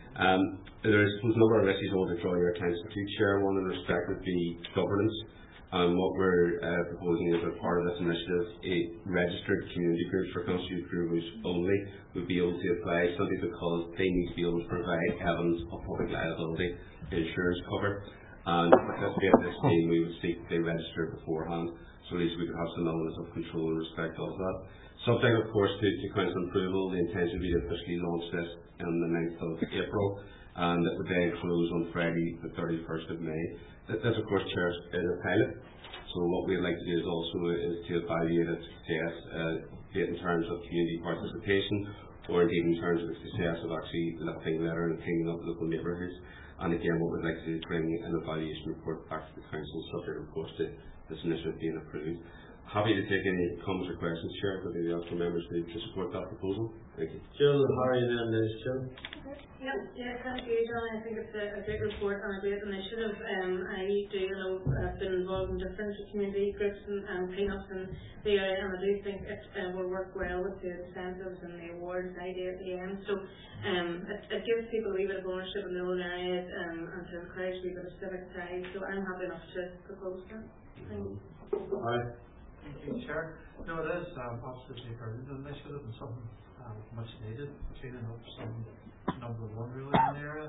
S13: There's a number of issues I want to draw your attention to, Chair. One in respect would be governance. What we're proposing is, as part of this initiative, a registered community groups for constituted groups only would be able to apply simply because they need to be able to provide evidence of public liability insurance cover. And to participate in this scheme, we would seek they register beforehand, so at least we could have some elements of control in respect of that. Subject, of course, to council approval, the intention would be to officially launch this on the 9th of April, and it would then close on Friday, the 31st of May. This, of course, Chair, is a pilot. So what we'd like to do is also to evaluate its success, be it in terms of community participation, or indeed in terms of the success of actually lifting litter and cleaning up local neighbourhoods. And again, what we'd like to do is bring an evaluation report back to the council, subject, of course, to this initiative being approved. happy to take any comments or questions, Chair, but maybe ask for members to support that proposal. Thank you.
S1: Jill, how are you then, Liz? Jill?
S2: Yeah, thank you, John. I think it's a great report and a great initiative. I do know I've been involved in different community groups and clean-ups in the area, and I do think it will work well with the incentives and the awards idea at the end. So it gives people a wee bit of ownership in their own areas and to encourage a wee bit of civic pride. So I'm happy enough to propose that. Thank you.
S3: Thank you, Chair. No, it is absolutely a brilliant initiative and something much needed, cleaning up some number one really in the area.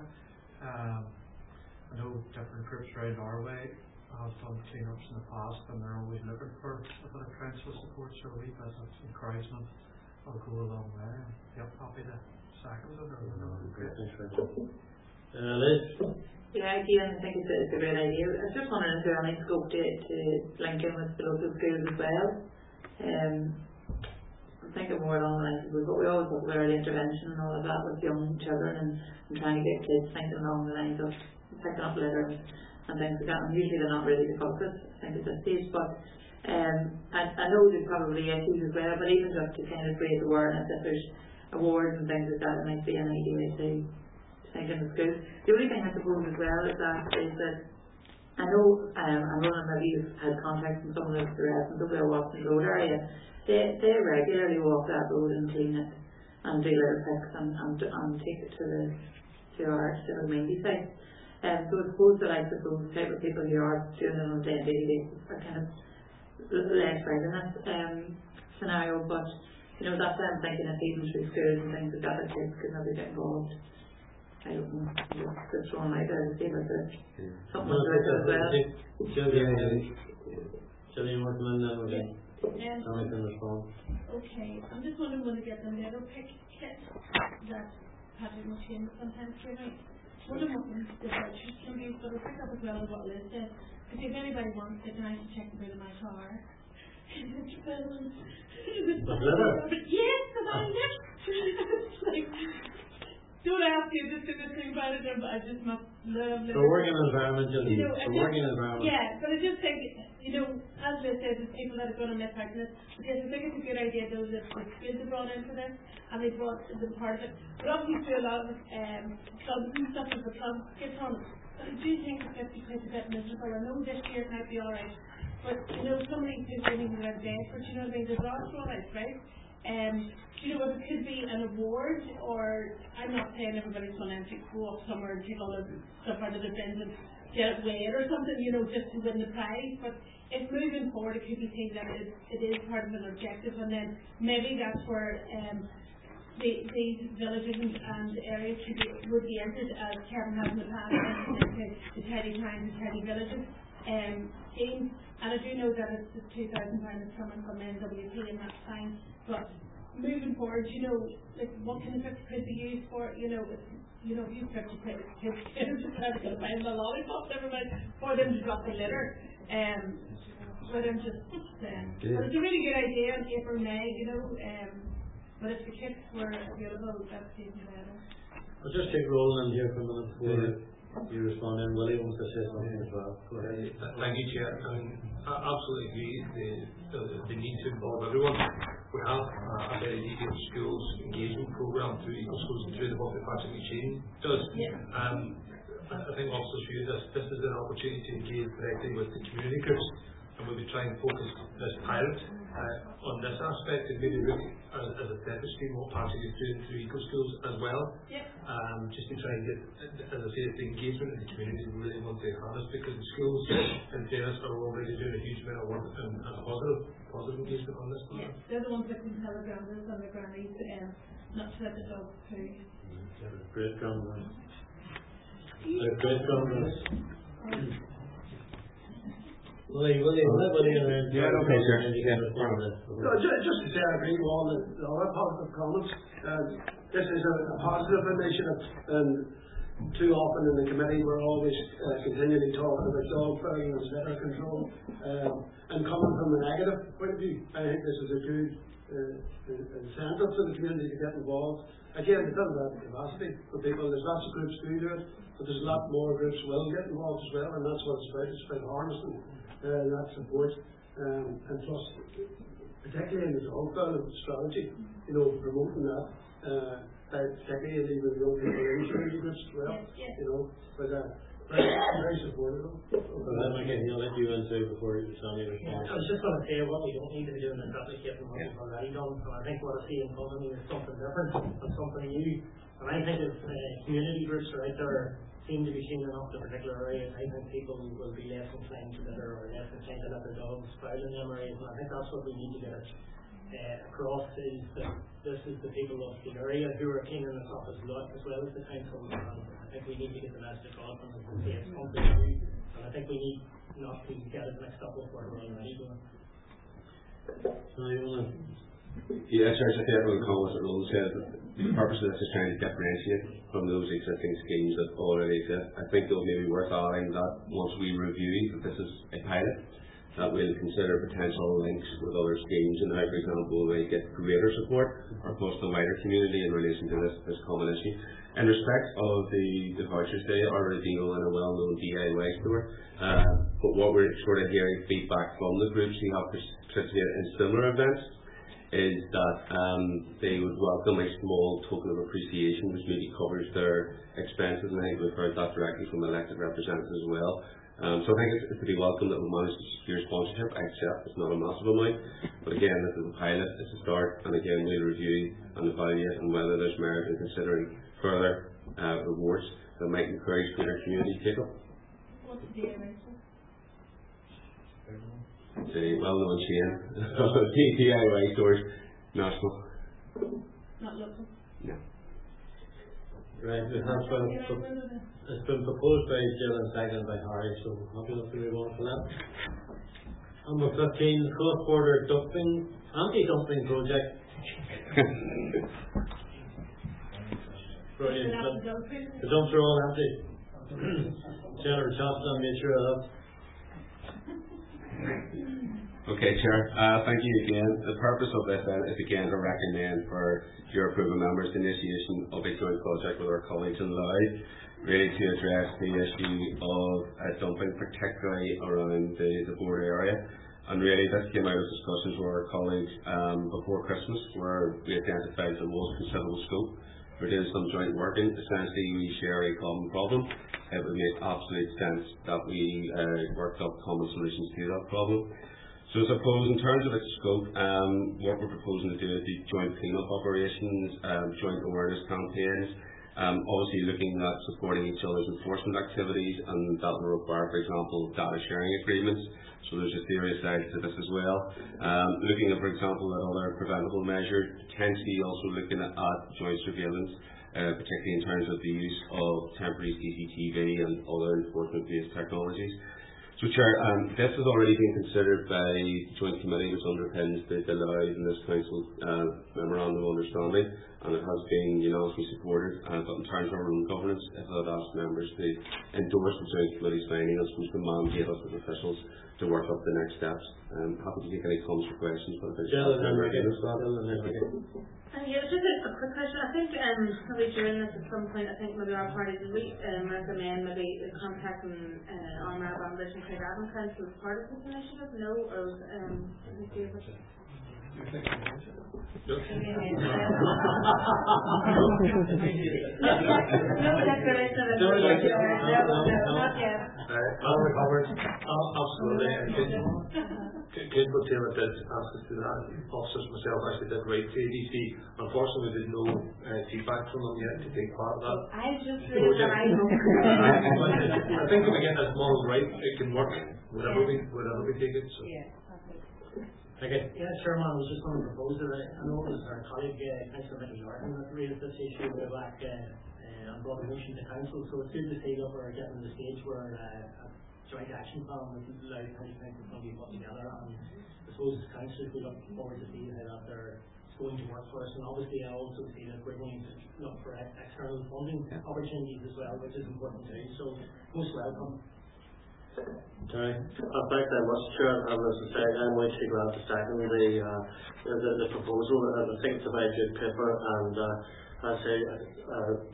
S3: I know different groups around our way have done clean-ups in the past and they're always looking for a bit of council support, so a wee bit of encouragement will go a long way. Yep, happy to second it.
S1: Liz?
S9: Yeah, again, I think it's a great idea. I was just wondering if there any scope to link in with the local schools as well. I'm thinking more along the lines of what we always talk about early intervention and all of that with young children and trying to get kids thinking along the lines of picking up litter and things like that. And usually they're not really the focus, I think, at this stage. But I know there's probably issues as well, but even just to kind of raise awareness if there's awards and things like that, it might be an idea to think in the schools. The only thing I suppose as well is that I know maybe you've had contact from some of the residents of the Watson Road area. They regularly walk that road and clean it and do litter picks and take it to our community site. So I suppose that the type of people who are doing it on a daily basis are kind of less right in that scenario. But you know, that's why I'm thinking of even through schools and things like that, that kids could maybe get involved. I don't know, just throwing my out to see if there's something like that as well.
S1: Jillian, working on that again. Somebody can respond.
S14: Okay, I'm just wondering when to get the litter pick kit that Patrick Machine sometimes give out. Wondering what the purchase can be, but I'll pick up as well as what Liz said. Because if anybody wants it, I can check the bill of my car. Yes, because I like, don't ask you just to think about it, but I just must love it.
S1: For working environment, working environment.
S14: Yeah, but I just think, as Liz says, there's people that are going to miss out on this. Because I think it's a good idea, though, that the kids are brought into this, and they brought them part of it. But obviously, a lot of clubs and stuff as the club gets on. But I do think it's a bit miserable. I know this year it might be alright, but, some of these people don't even have bed, but you know what I mean? There's lots of it, right? If it could be an award, or I'm not saying everybody's going to go up somewhere and take all the stuff out of the bins and get it weighed or something, just to win the prize. But if moving forward, it could be seen that it is part of an objective, and then maybe that's where these villages and areas would be entered, as Kevin has in the past, the Teddy Towns and Teddy Villages scheme. And I do know that it's £2,000 is coming from NWP, and that's fine. But moving forward, what kind of it could be used for? If you 50 quid, kids just have to buy them a lollipop, everybody, for them to drop the litter. But I'm just saying, but it's a really good idea in April, May, but if the kits were available, that's even better.
S1: I'll just take roll and hear from them before you respond, and Willie wants to say something as well. Go ahead.
S15: Thank you, Chair. I absolutely agree the need to involve everyone. We have a very detailed schools engagement programme through Eco Schools and through the work that Patrick Machine does. I think also for you, this is an opportunity to engage directly with the community groups, and we'll be trying to focus this pilot on this aspect and maybe look as a separate stream what Patrick is doing through Eco Schools as well. Just to try and get, as I say, the engagement in the community we really want to harness, because the schools in fairness are already doing a huge amount of work and a positive engagement on this plan.
S14: Yes, they're the ones that can tell the grandmas and the grannies not to let the dogs poo.
S1: Great grandmas. Great grandmas. Willie,
S6: yeah, okay, sir.
S8: So just to say, I agree with all the other positive comments. This is a positive initiative, and too often in the committee we're always continually talking about dog fighting and litter control, and coming from a negative point of view. I think this is a good incentive for the community to get involved. Again, it doesn't have the capacity for people. There's lots of groups who do it, but there's a lot more groups will get involved as well, and that's what it's about. It's about harnessing that support. and plus, particularly in the dog pound strategy, you know, promoting that, particularly in even young people in community groups as well, you know, but very supportive.
S1: Well, then I'll let you into before Sonny responds.
S4: I was just going to say what we don't need to be doing is replicating what we've already done. And I think what I see in front of me is something different and something new. And I think if community groups are out there seem to be keen enough to particular areas, I think people will be less inclined to litter or less inclined to let their dogs foul in them areas. And I think that's what we need to get across, is that this is the people of the area who are keen in this office as well as the council. And I think we need to get the message across and say it's something new. And I think we need not to get it mixed up with what we're already doing.
S13: Yes, sir. I think everyone comments that Roland said. The purpose of this is trying to differentiate from those existing schemes that already exist. I think it will maybe worth adding that once we review that this is a pilot, that we'll consider potential links with other schemes, and how, for example, they get greater support across the wider community in relation to this common issue. In respect of the vouchers, they are a deal in a well-known DIY store, but what we're sort of hearing feedback from the groups who have participated in similar events is that they would welcome a small token of appreciation which maybe covers their expenses, and I think we've heard that directly from elected representatives as well. So I think it's to be welcome that we managed to secure sponsorship. I accept it's not a massive amount, but again, this is a pilot, it's a start, and again, we'll review and evaluate on whether there's merit in considering further rewards that might encourage greater community take-up.
S14: What's the DIY?
S13: It's a well-known chain of DIY stores, national.
S14: Not local?
S13: No.
S1: Right, it's been proposed by Jill and seconded by Harry, so happy enough to move on from that. Number 15, cross-border anti-dumping project. Brilliant. The dumps are all empty. Senator Johnson made sure of that.
S13: Okay, Chair. Thank you again. The purpose of this is again to recommend for your approval members the initiation of a joint project with our colleagues in Louth, really to address the issue of dumping, particularly around the border area. And really this came out of discussions with our colleagues before Christmas, where we identified there was considerable scope for doing some joint working. Essentially we share a common problem. It would make absolute sense that we worked up common solutions to that problem. So I suppose in terms of its scope, what we're proposing to do is the joint clean-up operations, joint awareness campaigns, obviously looking at supporting each other's enforcement activities, and that will require, for example, data sharing agreements. So there's a serious side to this as well. Looking at, for example, at other preventable measures, potentially also looking at joint surveillance, particularly in terms of the use of temporary CCTV and other enforcement-based technologies. So, Chair, this has already been considered by the Joint Committee, which underpins the Louth and this Council Memorandum of Understanding, and it has been unanimously supported. But in terms of our own governance, if I'd ask members to endorse the Joint Committee's finding, and supposed to mandate us as officials to work up the next steps. Happy to take any comments or questions.
S9: Yeah, just a quick question. I think maybe during this at some point, I think maybe our party did we recommend maybe contacting Armagh, Ambush and Craigavon Council as part of this initiative? No, or
S15: Good for Taylor did ask us to that. Officers myself actually did write to ADC. Unfortunately, we did no feedback from them yet to take part of that.
S9: I just read that
S15: I think if we get this model right, it can work whatever we take it. So.
S4: Okay. Yeah, Chairman, I was just going to propose that I know it was our colleague, Councillor Michael Jordan, that raised this issue way back and brought a motion to Council. So it's good to see that we're getting to the stage where a joint action plan with Louth County Council can be put together. And I suppose as councillors we look forward to seeing how that they're going to work for us. And obviously I also see that we're going to look for external funding opportunities as well, which is important too. So most welcome.
S12: Sorry. Thanks very much, Chair. And as I say, I'm going to glad to second the proposal. I think it's a very good paper, and as I say,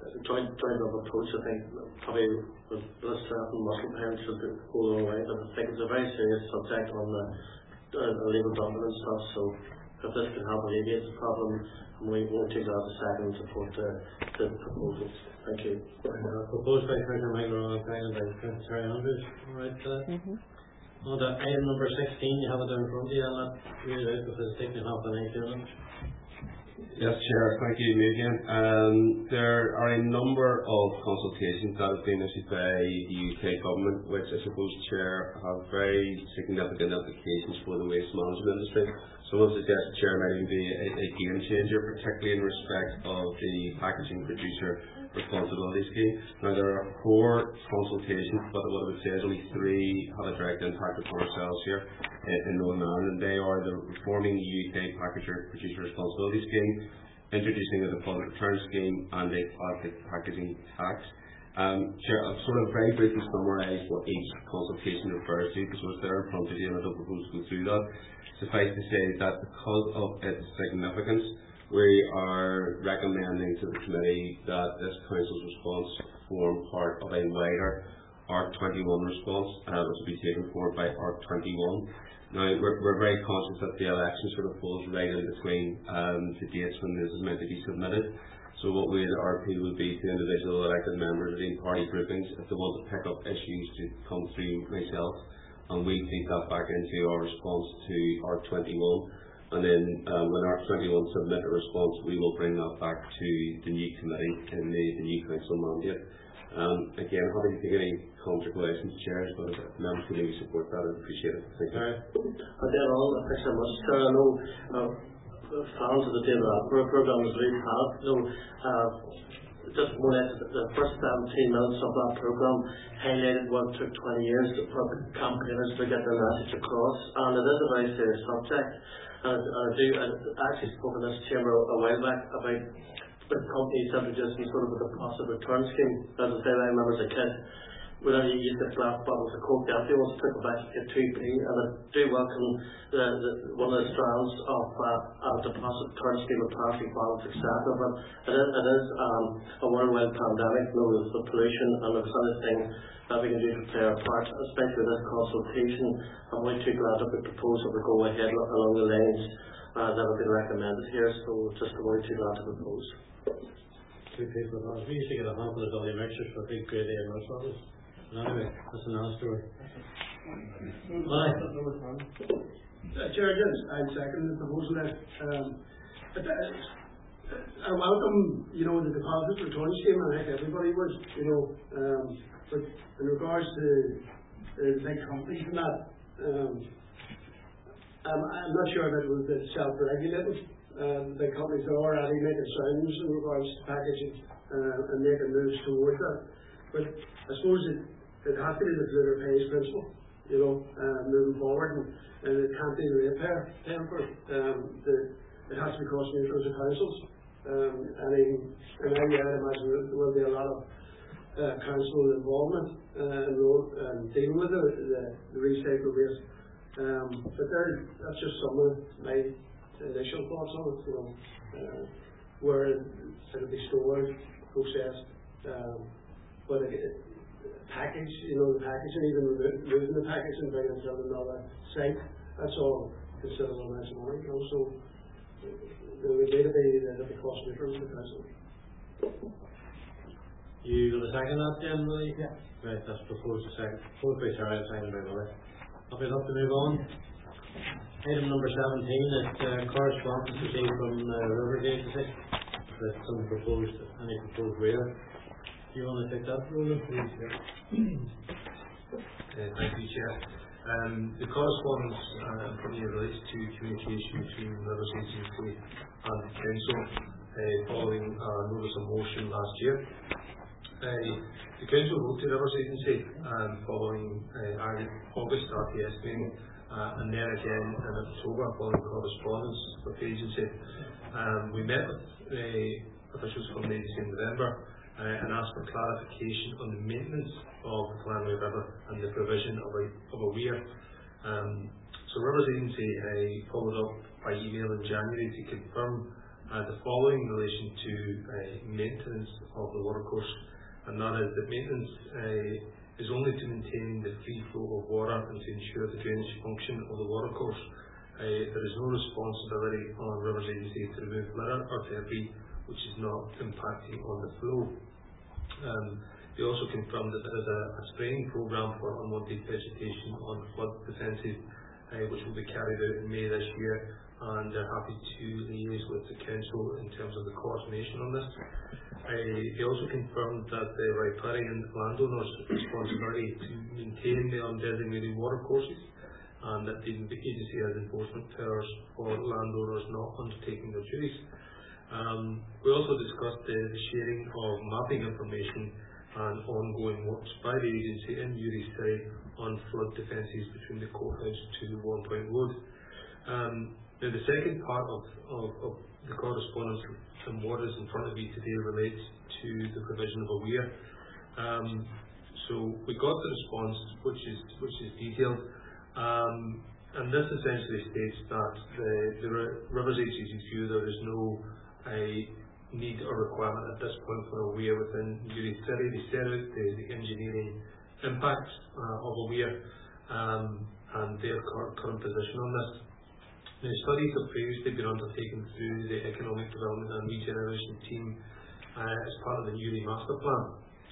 S12: joint approach, I think, probably with strength and muscle pain should go a long way, but I think it's a very serious subject on the legal document stuff, so if this can help alleviate the problem, we won't take that a second and support the proposals. Thank you.
S1: Proposed by Commissioner Michael Rowan, seconded by Commissioner Terry Andrews. Alright, on to item number 16, you have it down in front of you, I'll not read it out because it's taking half an hour doing it.
S13: Yes, Chair. Thank you, me again. There are a number of consultations that have been issued by the UK Government, which I suppose, Chair, have very significant implications for the waste management industry. Some have suggested, Chair, might even be a game changer, particularly in respect of the packaging producer responsibility scheme. Now, there are 4 consultations, but what I would say is only 3 have a direct impact upon ourselves here in Northern Ireland, and they are the reforming the UK producer responsibility scheme, introducing a deposit return scheme, and a plastic packaging tax. Chair, I've sort of very briefly summarised what each consultation refers to, because it's there in front of you, and I don't propose to go through that. Suffice to say that because of its significance, we are recommending to the committee that this Council's response form part of a wider ARC21 response, which will be taken forward by ARC21. Now, we're very conscious that the election sort of falls right in between the dates when this is meant to be submitted. So what our appeal would be to individual elected members of the party groupings, if they want to pick up issues, to come through myself, and we feed that back into our response to ARC21. And then when ARC21 submit a response, we will bring that back to the new committee in the new council mandate. Again, happy to take any comments or questions, chairs, but if members can maybe support that, I'd appreciate it. Thank you.
S12: Thanks so much, Chair. I know fans of the David Attenborough programme is really proud. Just more or less the first 17 minutes of that programme highlighted what took 20 years for campaigners to get their message across, and it is a very serious subject. I actually spoke in this chamber a while back about the companies introducing sort of a deposit return scheme. As I said, I remember as a kid, whenever you used the glass bottles of Coke, the empty ones took it back to get 2p, and I do welcome one of the strands of a deposit return scheme of plastic bottles, etc. But it is a worldwide pandemic, with the pollution, and there's other things that we can do to play our part, especially this consultation. I'm really too glad that the proposal will go ahead along the lines that have been recommended here, so just really too glad to propose.
S1: We used to get a handful of dolly mixtures for big grade A and bottles. Anyway, that's another story.
S8: Chair, I'm second the proposal there. I welcome, the deposit return scheme, and I think everybody was, but in regards to the big companies and that, I'm not sure that it was self-regulated. The companies are already making sounds in regards to packaging and making moves towards that. But I suppose it has to be the polluter pays principle, moving forward, and it can't be the ratepayer paying for it. It has to be cost neutral to councils. I'd imagine there will be a lot of council involvement and dealing with the recycled waste. But that's just some of my initial thoughts on it, where it'll be stored, processed, but package, the package, and even moving the package and bringing it to another site, that's all considerable amounts of money, so it would need to be cost neutral to the council.
S1: You going to second that then, Willie? Yeah. Right, that's proposed to second. Proposed by Sarah, seconded by Willie. Happy enough to move on. Item number 17 is correspondence received from Rivergate that someone proposed, any proposed waiver. Do you want to take that, Roland, please?
S15: Thank you, Chair. The correspondence relates to communication between Rivers Agency and the Council following a notice of motion last year. The Council wrote to Rivers Agency following August RTS meeting, and then again in October following correspondence with the agency. We met with officials from the agency in November and asked for clarification on the maintenance of the Clanway River and the provision of a weir. So Rivers Agency followed up by email in January to confirm the following in relation to maintenance of the watercourse, and that is that maintenance is only to maintain the free flow of water and to ensure the drainage function of the watercourse. There is no responsibility on Rivers Agency to remove litter or debris which is not impacting on the flow. They also confirmed that there is a spraying programme for unwanted vegetation on flood defences which will be carried out in May this year, and they're happy to liaise with the council in terms of the coordination on this. They also confirmed that the riparian landowners have responsibility to maintain the undesignated watercourses, and that the agency has enforcement powers for landowners not undertaking their duties. We also discussed the sharing of mapping information and ongoing works by the agency in Uri City on flood defences between the courthouse to the 1 Point Road. Now the second part of the correspondence and what is in front of you today relates to the provision of a weir. So we got the response which is detailed, and this essentially states that the Rivers Agency's view there is no need or requirement at this point for a weir within Uri City. They set out the engineering impacts of a weir and their current position on this. Now, studies have previously been undertaken through the Economic Development and Regeneration team as part of the Uri Master Plan.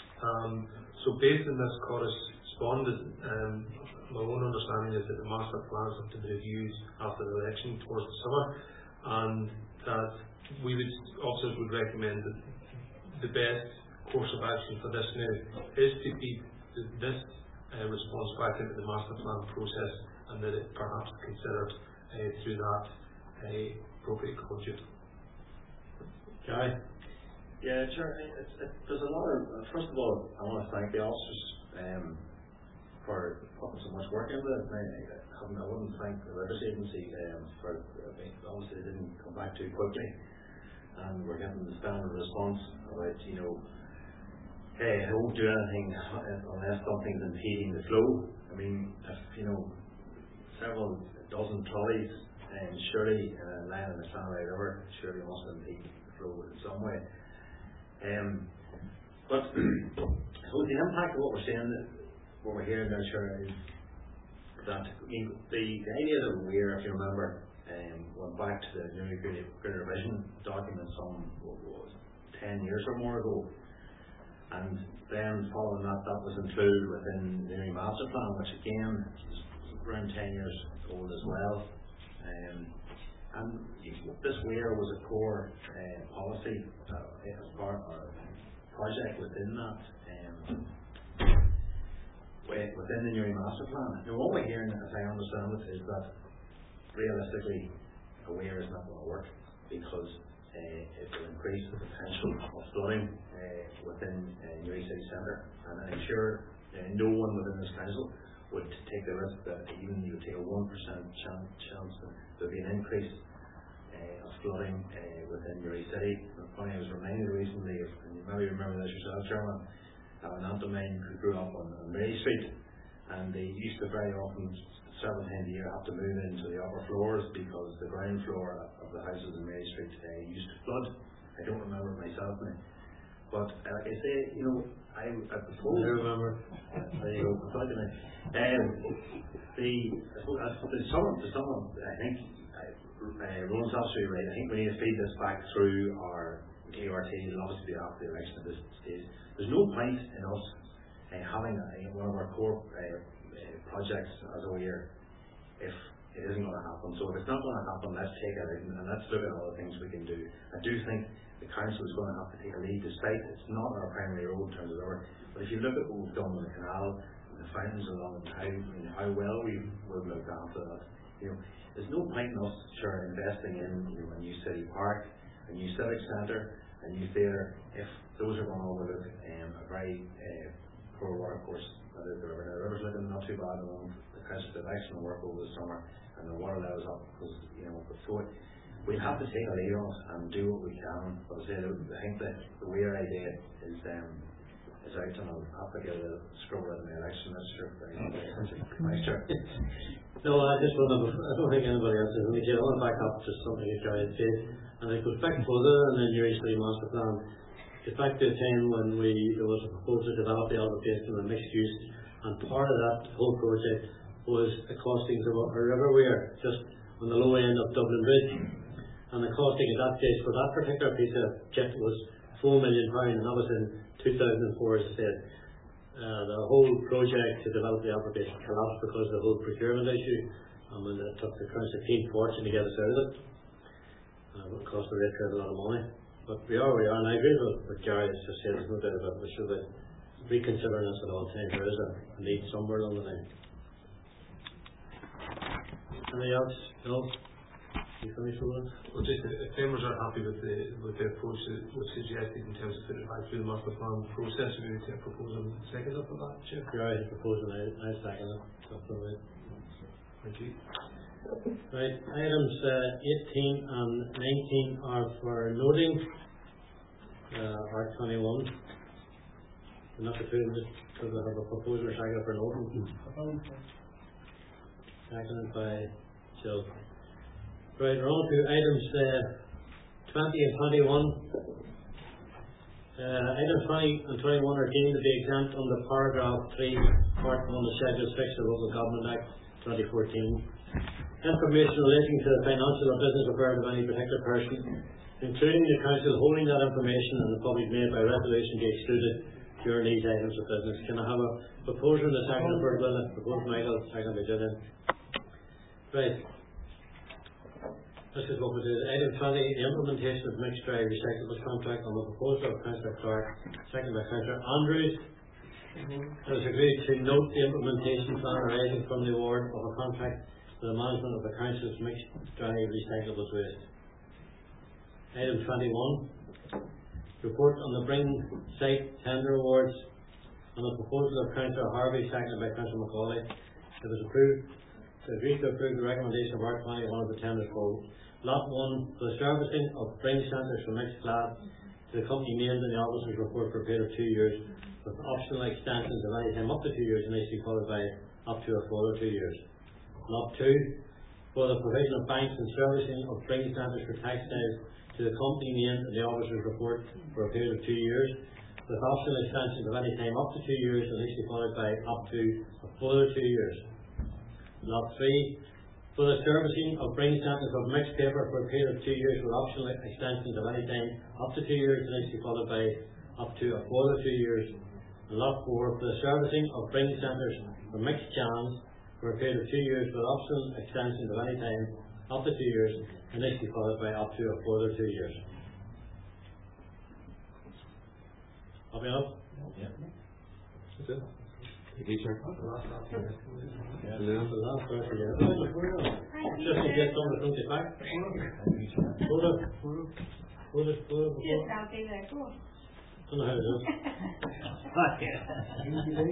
S15: So based on this correspondence, my own understanding is that the master plans have to be reviewed after the election towards the summer, and that officers would recommend that the best course of action for this now is to feed this response back into the master plan process, and that it perhaps considered through that appropriate conduit.
S7: Gary? Yeah, sure. There's a lot of, first of all, I want to thank the officers for putting so much work into it. I wouldn't thank the Rivers Agency for, obviously they didn't come back too quickly, and we're getting the standard response about, hey, I won't do anything unless something's impeding the flow. I mean, if, several dozen trolleys surely lying in the Shanaway River surely must impede the flow in some way. But so the impact of what we're saying, what we're hearing there, sure, is that the idea that we're, if you remember, went back to the New Greater Vision document some 10 years or more ago, and then following that was included within the new master plan, which again is around 10 years old as well. And this weir was a core policy as part of a project within that, within the new master plan. Now what we're hearing, as I understand it, is that realistically a weir is not going to work because it will increase the potential of flooding within Uri City Centre, and I'm sure no one within this council would take the risk that even you take a 1% chance that there'll be an increase of flooding within Uri City. Funny, I was reminded recently, and you maybe remember this yourself, Chairman, an aunt of mine who grew up on Mary Street, and they used to very often, several times a year, have to move into the upper floors because the ground floor of the houses in Mary Street used to flood. I don't remember it myself now, but like I say, I suppose.
S1: I remember.
S7: There you go. To some, I think Rowan's absolutely right. I think we need to feed this back through our ART. It'll obviously be after the election at this stage. There's no point in us having one of our core projects as a year if it isn't going to happen. So if it's not going to happen, let's take it out and let's look at all the things we can do. I do think the council is going to have to take a lead, despite it's not our primary road in terms of the river. But if you look at what we've done with the canal, the fountains along the town, how well we've looked after that. There's no point in us investing in a new city park, a new civic centre, a new theatre, if those are going to overlook a very poor watercourse. The river's looking not too bad along the coast of excellent work over the summer, and the water level's up because before we have to take a lead on it and do what we can. But I think that the weir idea is
S6: is out, and I'll have to get a scroll in the election this year. Nice job.
S1: No, I don't think anybody else is. I want to back up to something you tried to say, and it goes back further than the New East Master Plan. It's back to a time when there was a proposal to develop the Albert Basin and mixed use, and part of that whole project was the costings of a river weir, just on the low end of Dublin Bridge. And the costing at that stage for that particular piece of kit was £4 million, and that was in 2004, as I said. The whole project to develop the Albert Basin collapsed because of the whole procurement issue, and when it took the council a fortune to get us out of it. It cost the rate a lot of money. But we are, and I agree with Gary, as just said, there's no doubt about it. We should be reconsidering this at all times. There is a need somewhere along the line. Anything else? No? You finish with it?
S15: Well, just if members are happy with the approach that was suggested in terms of putting it back through the master plan process, we would propose a second up for that, Chair.
S1: Gary is proposing, I second it.
S15: Thank you.
S1: Right, items 18 and 19 are for noting. Art 21. We're not between just because I have a proposer second for noting. Seconded by Jill. Right, we're on to items 20 and 21. Items 20 and 21 are deemed to be exempt under paragraph 3, part 1 of Schedule 6 of the Local Government Act 2014. Information relating to the financial or business affairs of any particular person, including the council holding that information and the public made by resolution, be excluded during these items of business. Can I have a proposer in the second for Will? Propose Michael, second by Gillian. Right. This is what we did. Item 20, the implementation of mixed dry recyclables contract on the proposal of Councillor Clark, second by Councillor Andrews. It was agreed to note the implementation plan arising from the award of a contract for the management of the Council's mixed dry recyclables waste. Item 21, report on the Bring site tender awards on the proposal of Councillor Harvey, seconded by Councillor Macaulay. It was agreed to approve the recommendation of Art 21 of the tender for Lot 1 for the servicing of Bring centres for mixed glass to the company named in the officer's report for a period of 2 years, with optional extensions of any time up to 2 years and initially followed by up to a further 2 years. Lot 2 for the provision of banks and servicing of Bring centres for textiles to the company named in the officer's report for a period of 2 years, with optional extensions of any time up to 2 years and initially followed by up to a further 2 years. Lot 3 for the servicing of Bring centres of mixed paper for a period of 2 years with optional extensions of any time up to 2 years and initially followed by up to a further 2 years. And Lot 4 for the servicing of Bring centres for mixed jams for a period of 2 years with optional extensions of any time up to 2 years and initially followed by up to a further 2 years. Happy enough?
S13: Yeah.
S1: That's it.
S13: Teacher.
S1: The last person, yeah. Just in case someone comes back. Hold up.
S14: Just out there, go on.
S1: Don't know how to do it.